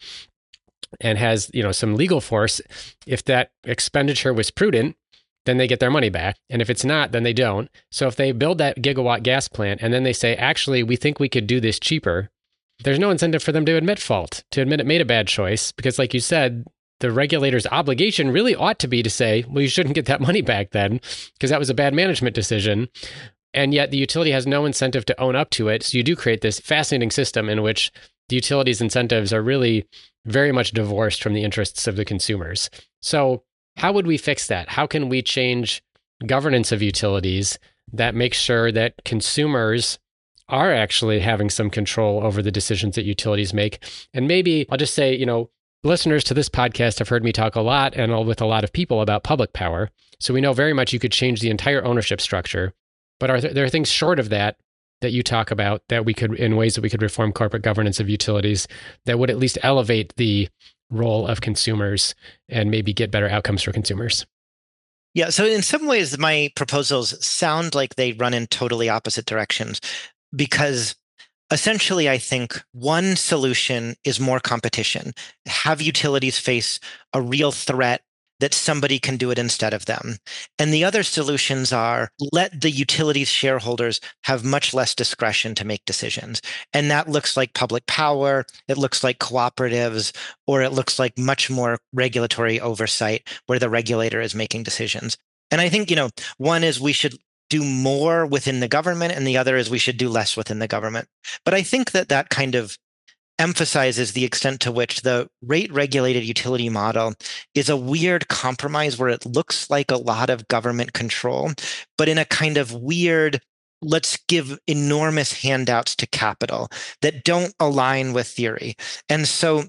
and has some legal force. If that expenditure was prudent, then they get their money back. And if it's not, then they don't. So if they build that gigawatt gas plant and then they say, actually, we think we could do this cheaper, there's no incentive for them to admit fault, to admit it made a bad choice, because like you said, the regulator's obligation really ought to be to say, well, you shouldn't get that money back then, because that was a bad management decision. And yet the utility has no incentive to own up to it. So you do create this fascinating system in which the utility's incentives are really very much divorced from the interests of the consumers. So how would we fix that? How can we change governance of utilities that makes sure that consumers are actually having some control over the decisions that utilities make? And maybe I'll just say, listeners to this podcast have heard me talk a lot and with a lot of people about public power. So we know very much you could change the entire ownership structure. But are there things short of that you talk about that we could, in ways that we could reform corporate governance of utilities that would at least elevate the role of consumers and maybe get better outcomes for consumers? Yeah, so in some ways, my proposals sound like they run in totally opposite directions because essentially, I think one solution is more competition. Have utilities face a real threat that somebody can do it instead of them. And the other solutions are let the utilities shareholders have much less discretion to make decisions. And that looks like public power, it looks like cooperatives, or it looks like much more regulatory oversight where the regulator is making decisions. And I think, one is we should do more within the government, and the other is we should do less within the government. But I think that kind of emphasizes the extent to which the rate regulated utility model is a weird compromise where it looks like a lot of government control, but in a kind of weird, let's give enormous handouts to capital that don't align with theory. And so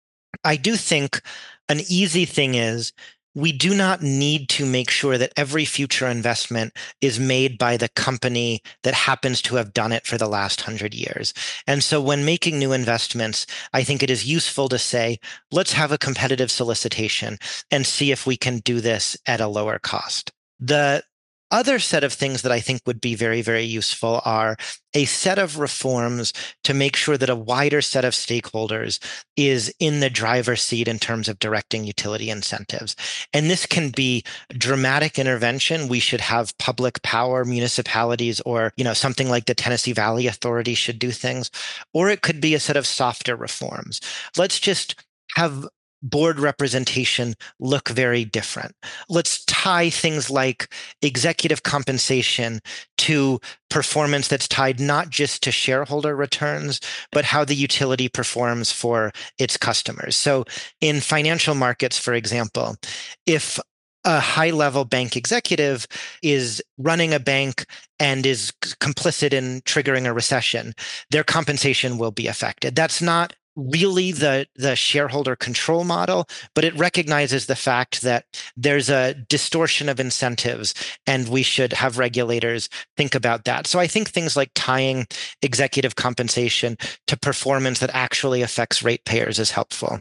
I do think an easy thing is we do not need to make sure that every future investment is made by the company that happens to have done it for the last 100 years. And so when making new investments, I think it is useful to say, let's have a competitive solicitation and see if we can do this at a lower cost. The other set of things that I think would be very, very useful are a set of reforms to make sure that a wider set of stakeholders is in the driver's seat in terms of directing utility incentives. And this can be dramatic intervention. We should have public power, municipalities, or something like the Tennessee Valley Authority should do things. Or it could be a set of softer reforms. Let's just have board representation look very different. Let's tie things like executive compensation to performance that's tied not just to shareholder returns, but how the utility performs for its customers. So in financial markets, for example, if a high-level bank executive is running a bank and is complicit in triggering a recession, their compensation will be affected. That's not really the shareholder control model, but it recognizes the fact that there's a distortion of incentives, and we should have regulators think about that. So I think things like tying executive compensation to performance that actually affects ratepayers is helpful.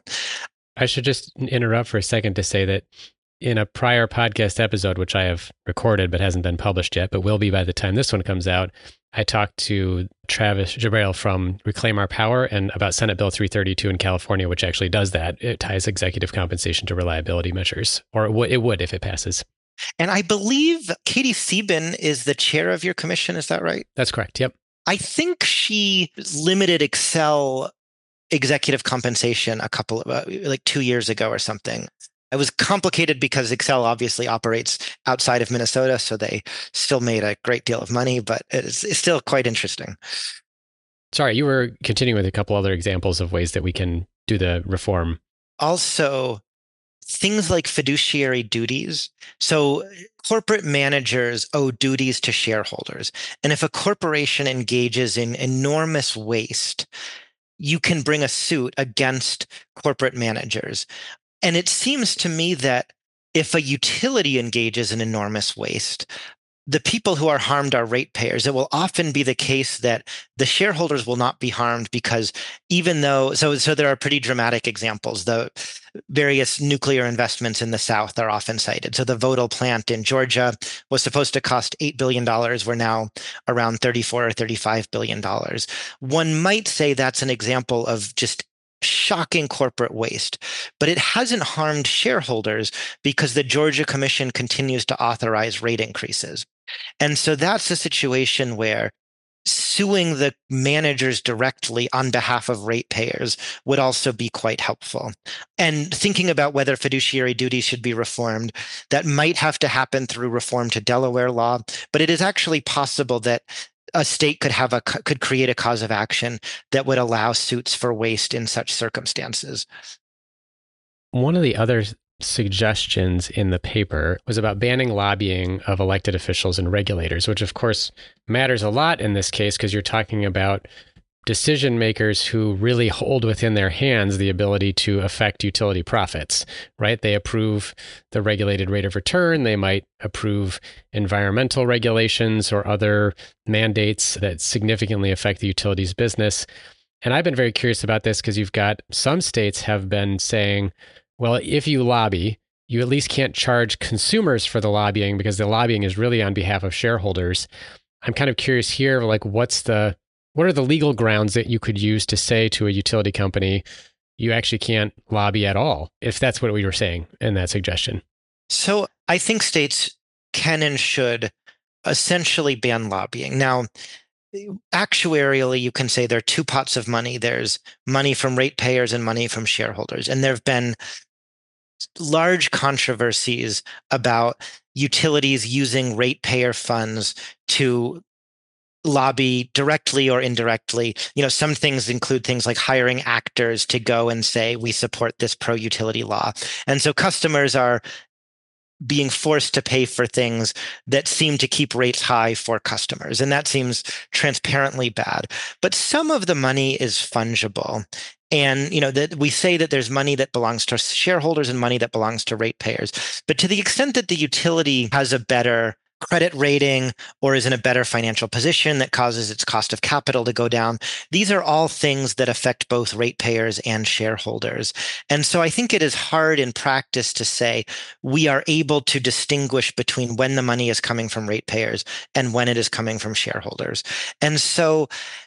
I should just interrupt for a second to say that in a prior podcast episode, which I have recorded but hasn't been published yet, but will be by the time this one comes out, I talked to Travis Jabril from Reclaim Our Power and about Senate Bill 332 in California, which actually does that. It ties executive compensation to reliability measures, or it would if it passes. And I believe Katie Sieben is the chair of your commission. Is that right? That's correct. Yep. I think she limited Xcel executive compensation a couple of, like 2 years ago or something. It was complicated because Xcel obviously operates outside of Minnesota, so they still made a great deal of money, but it's still quite interesting. Sorry, you were continuing with a couple other examples of ways that we can do the reform. Also, things like fiduciary duties. So corporate managers owe duties to shareholders. And if a corporation engages in enormous waste, you can bring a suit against corporate managers. And it seems to me that if a utility engages in enormous waste, the people who are harmed are ratepayers. It will often be the case that the shareholders will not be harmed because even though, so there are pretty dramatic examples. The various nuclear investments in the South are often cited. So the Vogtle plant in Georgia was supposed to cost $8 billion. We're now around $34 or $35 billion. One might say that's an example of just shocking corporate waste, but it hasn't harmed shareholders because the Georgia Commission continues to authorize rate increases. And so that's a situation where suing the managers directly on behalf of ratepayers would also be quite helpful. And thinking about whether fiduciary duties should be reformed, that might have to happen through reform to Delaware law, but it is actually possible that a state could create a cause of action that would allow suits for waste in such circumstances. One of the other suggestions in the paper was about banning lobbying of elected officials and regulators, which of course matters a lot in this case because you're talking about decision makers who really hold within their hands the ability to affect utility profits, right? They approve the regulated rate of return. They might approve environmental regulations or other mandates that significantly affect the utility's business. And I've been very curious about this because you've got some states have been saying, well, if you lobby, you at least can't charge consumers for the lobbying because the lobbying is really on behalf of shareholders. I'm kind of curious here, like what are the legal grounds that you could use to say to a utility company, you actually can't lobby at all, if that's what we were saying in that suggestion? So I think states can and should essentially ban lobbying. Now, actuarially, you can say there are two pots of money. There's money from ratepayers and money from shareholders. And there have been large controversies about utilities using ratepayer funds to lobby directly or indirectly. Some things include things like hiring actors to go and say, we support this pro-utility law. And so customers are being forced to pay for things that seem to keep rates high for customers. And that seems transparently bad. But some of the money is fungible. And, that we say that there's money that belongs to shareholders and money that belongs to ratepayers. But to the extent that the utility has a better credit rating or is in a better financial position that causes its cost of capital to go down, these are all things that affect both ratepayers and shareholders. And so I think it is hard in practice to say we are able to distinguish between when the money is coming from ratepayers and when it is coming from shareholders. And so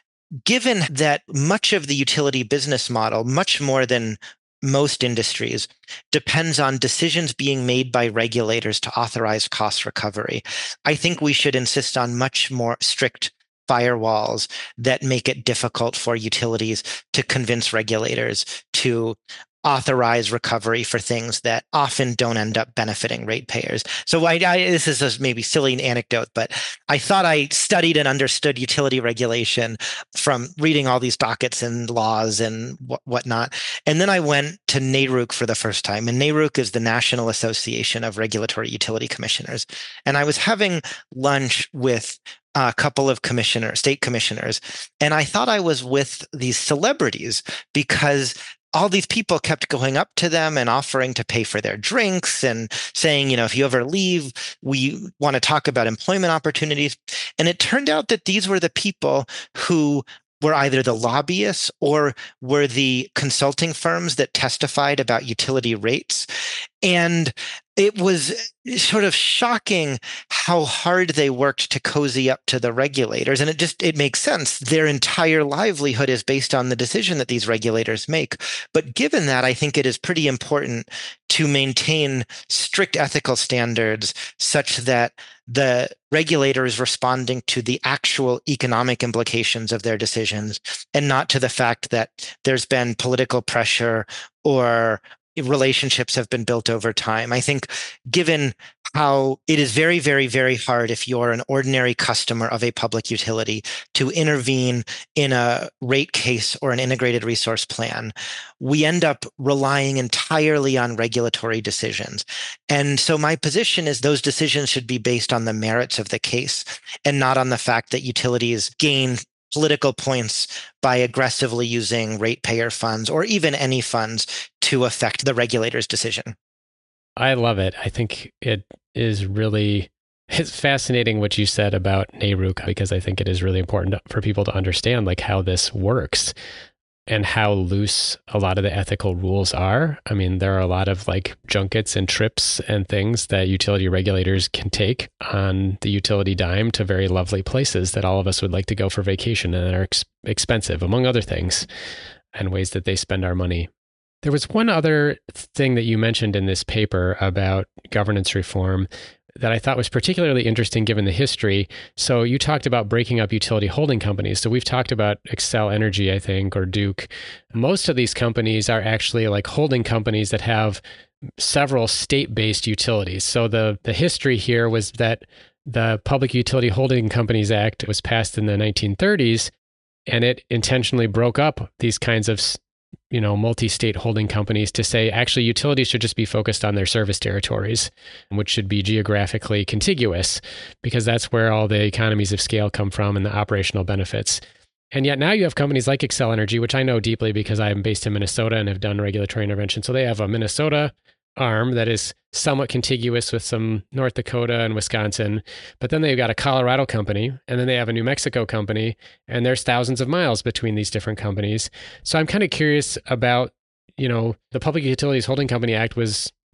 given that much of the utility business model, much more than most industries, depends on decisions being made by regulators to authorize cost recovery, I think we should insist on much more strict firewalls that make it difficult for utilities to convince regulators to authorize recovery for things that often don't end up benefiting ratepayers. So this is a maybe silly anecdote, but I thought I studied and understood utility regulation from reading all these dockets and laws and whatnot. And then I went to NARUC for the first time. And NARUC is the National Association of Regulatory Utility Commissioners. And I was having lunch with a couple of state commissioners, and I thought I was with these celebrities because all these people kept going up to them and offering to pay for their drinks and saying, if you ever leave, we want to talk about employment opportunities. And it turned out that these were the people who were either the lobbyists or were the consulting firms that testified about utility rates. And it was sort of shocking how hard they worked to cozy up to the regulators. And it makes sense. Their entire livelihood is based on the decision that these regulators make. But given that, I think it is pretty important to maintain strict ethical standards such that the regulator is responding to the actual economic implications of their decisions and not to the fact that there's been political pressure or relationships have been built over time. I think given how it is very, very, very hard if you're an ordinary customer of a public utility to intervene in a rate case or an integrated resource plan, we end up relying entirely on regulatory decisions. And so my position is those decisions should be based on the merits of the case and not on the fact that utilities gain political points by aggressively using ratepayer funds or even any funds to affect the regulator's decision. I love it. I think it's fascinating what you said about NARUC, because I think it is really important for people to understand like how this works and how loose a lot of the ethical rules are. I mean, there are a lot of like junkets and trips and things that utility regulators can take on the utility dime to very lovely places that all of us would like to go for vacation and are expensive, among other things, and ways that they spend our money. There was one other thing that you mentioned in this paper about governance reform that I thought was particularly interesting given the history. So you talked about breaking up utility holding companies. So we've talked about Xcel Energy, I think, or Duke. Most of these companies are actually like holding companies that have several state-based utilities. So the history here was that the Public Utility Holding Companies Act was passed in the 1930s, and it intentionally broke up these kinds of multi-state holding companies to say, actually, utilities should just be focused on their service territories, which should be geographically contiguous, because that's where all the economies of scale come from and the operational benefits. And yet now you have companies like Xcel Energy, which I know deeply because I'm based in Minnesota and have done regulatory intervention. So they have a Minnesota arm that is somewhat contiguous with some North Dakota and Wisconsin, but then they've got a Colorado company, and then they have a New Mexico company, and there's thousands of miles between these different companies. So I'm kind of curious about, the Public Utilities Holding Company Act was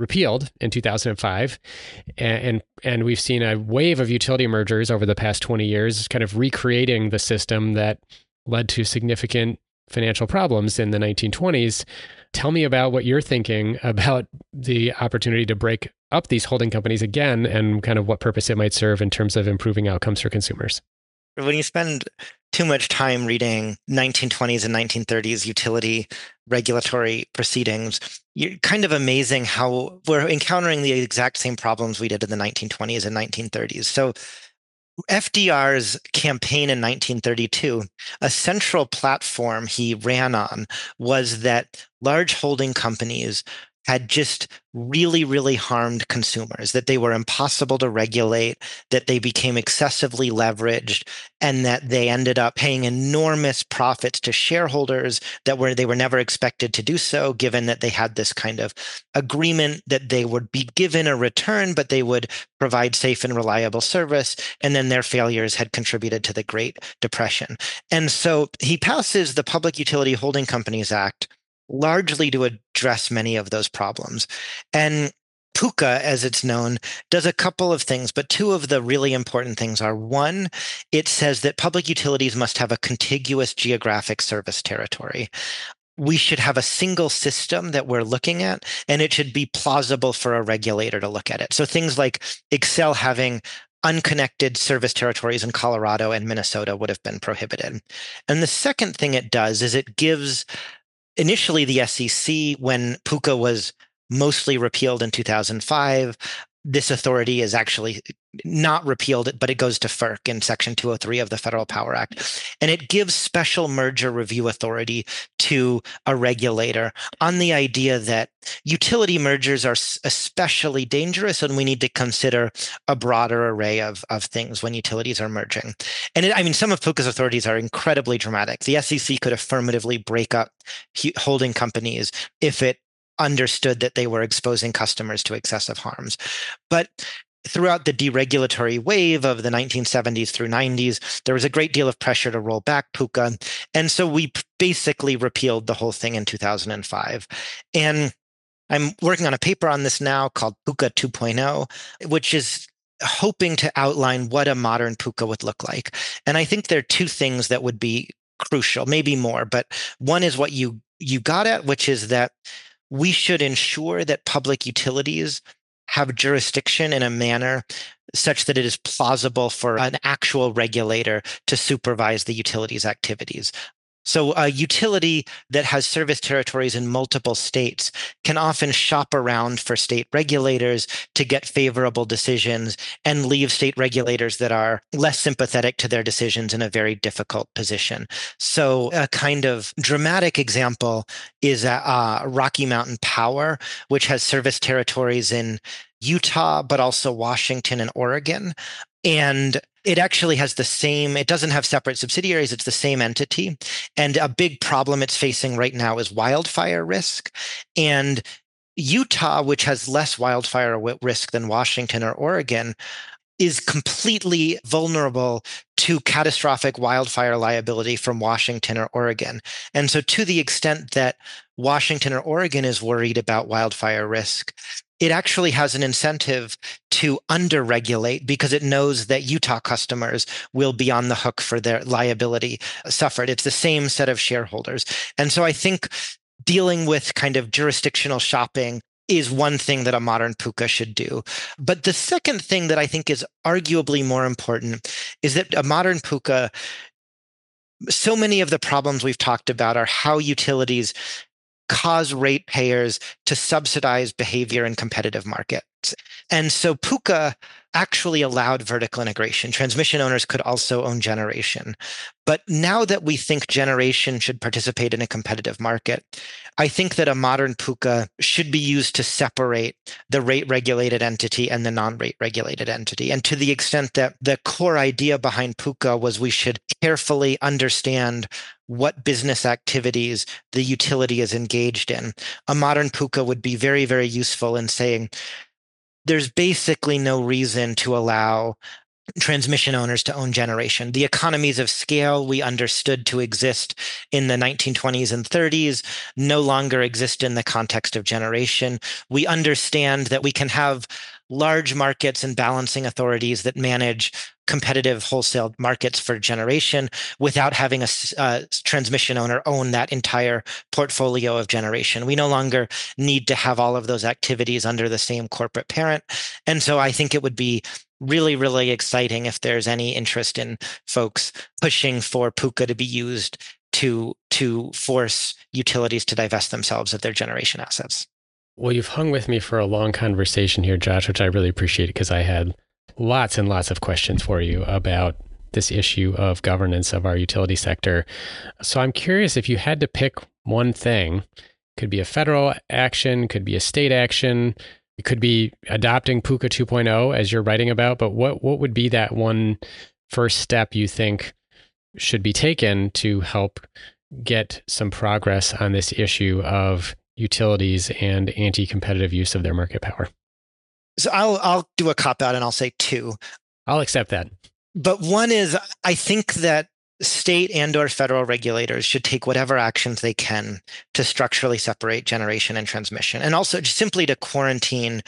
repealed in 2005. And we've seen a wave of utility mergers over the past 20 years, kind of recreating the system that led to significant financial problems in the 1920s. Tell me about what you're thinking about the opportunity to break up these holding companies again and kind of what purpose it might serve in terms of improving outcomes for consumers. When you spend too much time reading 1920s and 1930s utility regulatory proceedings, you're kind of amazing how we're encountering the exact same problems we did in the 1920s and 1930s. So FDR's campaign in 1932, a central platform he ran on was that large holding companies had just really, really harmed consumers, that they were impossible to regulate, that they became excessively leveraged, and that they ended up paying enormous profits to shareholders they were never expected to do so, given that they had this kind of agreement that they would be given a return, but they would provide safe and reliable service. And then their failures had contributed to the Great Depression. And so he passes the Public Utility Holding Companies Act largely to address many of those problems. And PUCA, as it's known, does a couple of things, but two of the really important things are, one, it says that public utilities must have a contiguous geographic service territory. We should have a single system that we're looking at, and it should be plausible for a regulator to look at it. So things like Xcel having unconnected service territories in Colorado and Minnesota would have been prohibited. And the second thing it does is it gives initially the SEC, when PUCA was mostly repealed in 2005, this authority is actually not repealed, but it goes to FERC in Section 203 of the Federal Power Act. And it gives special merger review authority to a regulator on the idea that utility mergers are especially dangerous, and we need to consider a broader array of things when utilities are merging. And some of PUCA's authorities are incredibly dramatic. The SEC could affirmatively break up holding companies if it understood that they were exposing customers to excessive harms. But throughout the deregulatory wave of the 1970s through 90s, there was a great deal of pressure to roll back PUCA. And so we basically repealed the whole thing in 2005. And I'm working on a paper on this now called PUCA 2.0, which is hoping to outline what a modern PUCA would look like. And I think there are two things that would be crucial, maybe more, but one is what you got at, which is that we should ensure that public utilities have jurisdiction in a manner such that it is plausible for an actual regulator to supervise the utility's activities. So a utility that has service territories in multiple states can often shop around for state regulators to get favorable decisions and leave state regulators that are less sympathetic to their decisions in a very difficult position. So a kind of dramatic example is Rocky Mountain Power, which has service territories in Utah, but also Washington and Oregon. And it actually has it doesn't have separate subsidiaries, it's the same entity. And a big problem it's facing right now is wildfire risk. And Utah, which has less wildfire risk than Washington or Oregon, is completely vulnerable to catastrophic wildfire liability from Washington or Oregon. And so to the extent that Washington or Oregon is worried about wildfire risk, it actually has an incentive to under-regulate because it knows that Utah customers will be on the hook for their liability suffered. It's the same set of shareholders. And so I think dealing with kind of jurisdictional shopping is one thing that a modern PUCA should do. But the second thing that I think is arguably more important is that a modern PUCA, so many of the problems we've talked about are how utilities cause ratepayers to subsidize behavior in competitive markets. And so PUCA actually allowed vertical integration. Transmission owners could also own generation. But now that we think generation should participate in a competitive market, I think that a modern PUCA should be used to separate the rate-regulated entity and the non-rate regulated entity. And to the extent that the core idea behind PUCA was we should carefully understand what business activities the utility is engaged in, a modern PUCA would be very, very useful in saying, there's basically no reason to allow transmission owners to own generation. The economies of scale we understood to exist in the 1920s and 30s no longer exist in the context of generation. We understand that we can have large markets and balancing authorities that manage competitive wholesale markets for generation without having a transmission owner own that entire portfolio of generation. We no longer need to have all of those activities under the same corporate parent. And so I think it would be really, really exciting if there's any interest in folks pushing for PUCA to be used to force utilities to divest themselves of their generation assets. Well, you've hung with me for a long conversation here, Josh, which I really appreciate because I had lots and lots of questions for you about this issue of governance of our utility sector. So I'm curious if you had to pick one thing, could be a federal action, could be a state action, it could be adopting PUCA 2.0 as you're writing about, but what would be that one first step you think should be taken to help get some progress on this issue of utilities and anti-competitive use of their market power? So I'll do a cop out and I'll say two. I'll accept that. But one is, I think that state and or federal regulators should take whatever actions they can to structurally separate generation and transmission, and also just simply to quarantine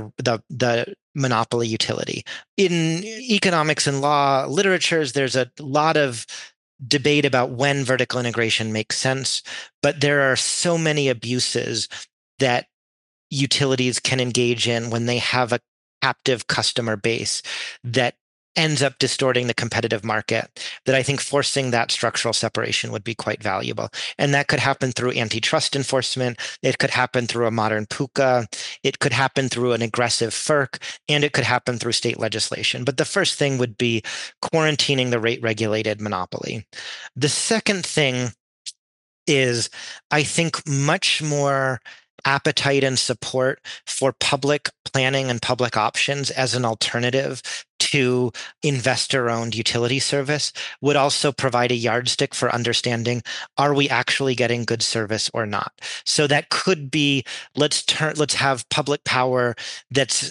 the monopoly utility. In economics and law literatures, there's a lot of debate about when vertical integration makes sense, but there are so many abuses that utilities can engage in when they have a captive customer base that ends up distorting the competitive market, that I think forcing that structural separation would be quite valuable. And that could happen through antitrust enforcement. It could happen through a modern PUCA. It could happen through an aggressive FERC, and it could happen through state legislation. But the first thing would be quarantining the rate-regulated monopoly. The second thing is, I think, much more appetite and support for public planning and public options as an alternative to investor-owned utility service would also provide a yardstick for understanding, are we actually getting good service or not? So that could be, let's have public power that's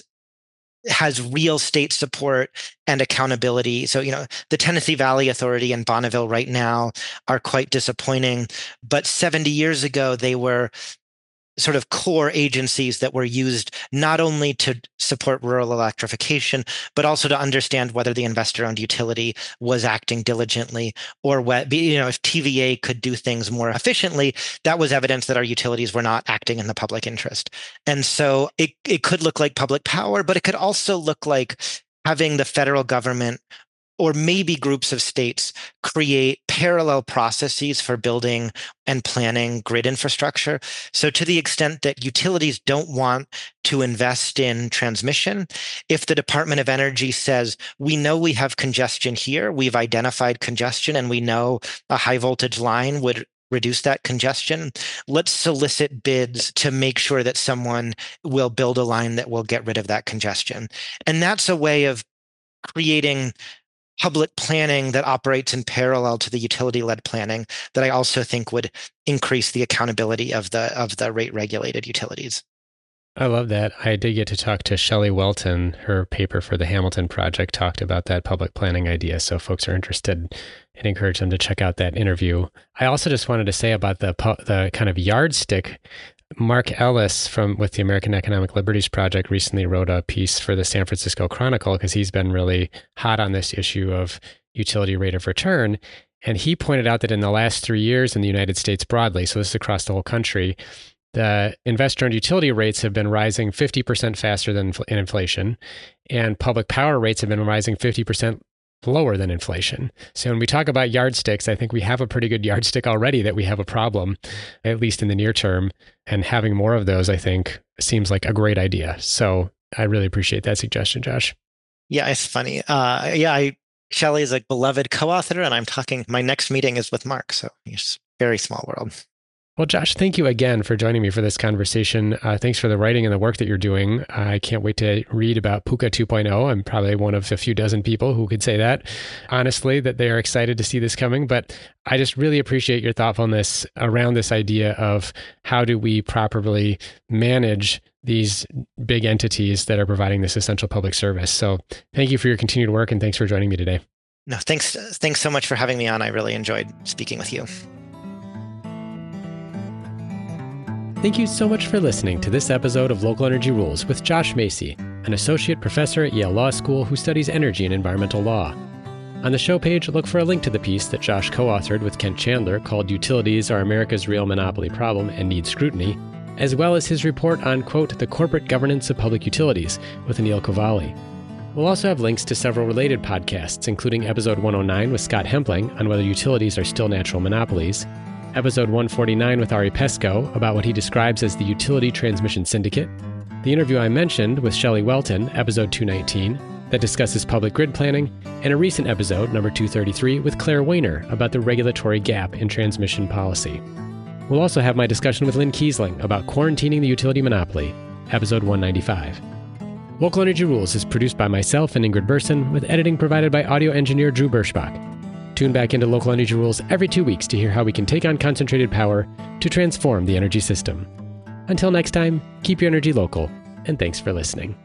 has real state support and accountability. So, the Tennessee Valley Authority and Bonneville right now are quite disappointing, but 70 years ago, they were sort of core agencies that were used not only to support rural electrification, but also to understand whether the investor-owned utility was acting diligently, or if TVA could do things more efficiently, that was evidence that our utilities were not acting in the public interest. And so it could look like public power, but it could also look like having the federal government or maybe groups of states create parallel processes for building and planning grid infrastructure. So to the extent that utilities don't want to invest in transmission, if the Department of Energy says, we know we have congestion here, we've identified congestion, and we know a high voltage line would reduce that congestion, let's solicit bids to make sure that someone will build a line that will get rid of that congestion. And that's a way of creating public planning that operates in parallel to the utility-led planning that I also think would increase the accountability of the rate-regulated utilities. I love that. I did get to talk to Shelley Welton. Her paper for the Hamilton Project talked about that public planning idea. So folks are interested, and encourage them to check out that interview. I also just wanted to say about the kind of yardstick. Mark Ellis with the American Economic Liberties Project recently wrote a piece for the San Francisco Chronicle because he's been really hot on this issue of utility rate of return. And he pointed out that in the last 3 years in the United States broadly, so this is across the whole country, the investor-owned utility rates have been rising 50% faster than inflation, and public power rates have been rising 50% lower than inflation. So when we talk about yardsticks, I think we have a pretty good yardstick already that we have a problem, at least in the near term. And having more of those, I think, seems like a great idea. So I really appreciate that suggestion, Josh. Yeah, it's funny. Shelley is a beloved co-author, and my next meeting is with Mark. So it's a very small world. Well, Josh, thank you again for joining me for this conversation. Thanks for the writing and the work that you're doing. I can't wait to read about Puka 2.0. I'm probably one of a few dozen people who could say that, honestly, that they are excited to see this coming. But I just really appreciate your thoughtfulness around this idea of how do we properly manage these big entities that are providing this essential public service. So thank you for your continued work, and thanks for joining me today. No, thanks so much for having me on. I really enjoyed speaking with you. Thank you so much for listening to this episode of Local Energy Rules with Josh Macy, an associate professor at Yale Law School who studies energy and environmental law. On the show page, look for a link to the piece that Josh co-authored with Kent Chandler called Utilities Are America's Real Monopoly Problem and Need Scrutiny, as well as his report on, quote, the corporate governance of public utilities with Anil Kovali. We'll also have links to several related podcasts, including episode 109 with Scott Hempling on whether utilities are still natural monopolies, episode 149 with Ari Pesco about what he describes as the Utility Transmission Syndicate, the interview I mentioned with Shelley Welton, episode 219, that discusses public grid planning, and a recent episode, number 233, with Claire Weiner about the regulatory gap in transmission policy. We'll also have my discussion with Lynn Kiesling about quarantining the utility monopoly, episode 195. Local Energy Rules is produced by myself and Ingrid Burson, with editing provided by audio engineer Drew Berschbach. Tune back into Local Energy Rules every 2 weeks to hear how we can take on concentrated power to transform the energy system. Until next time, keep your energy local, and thanks for listening.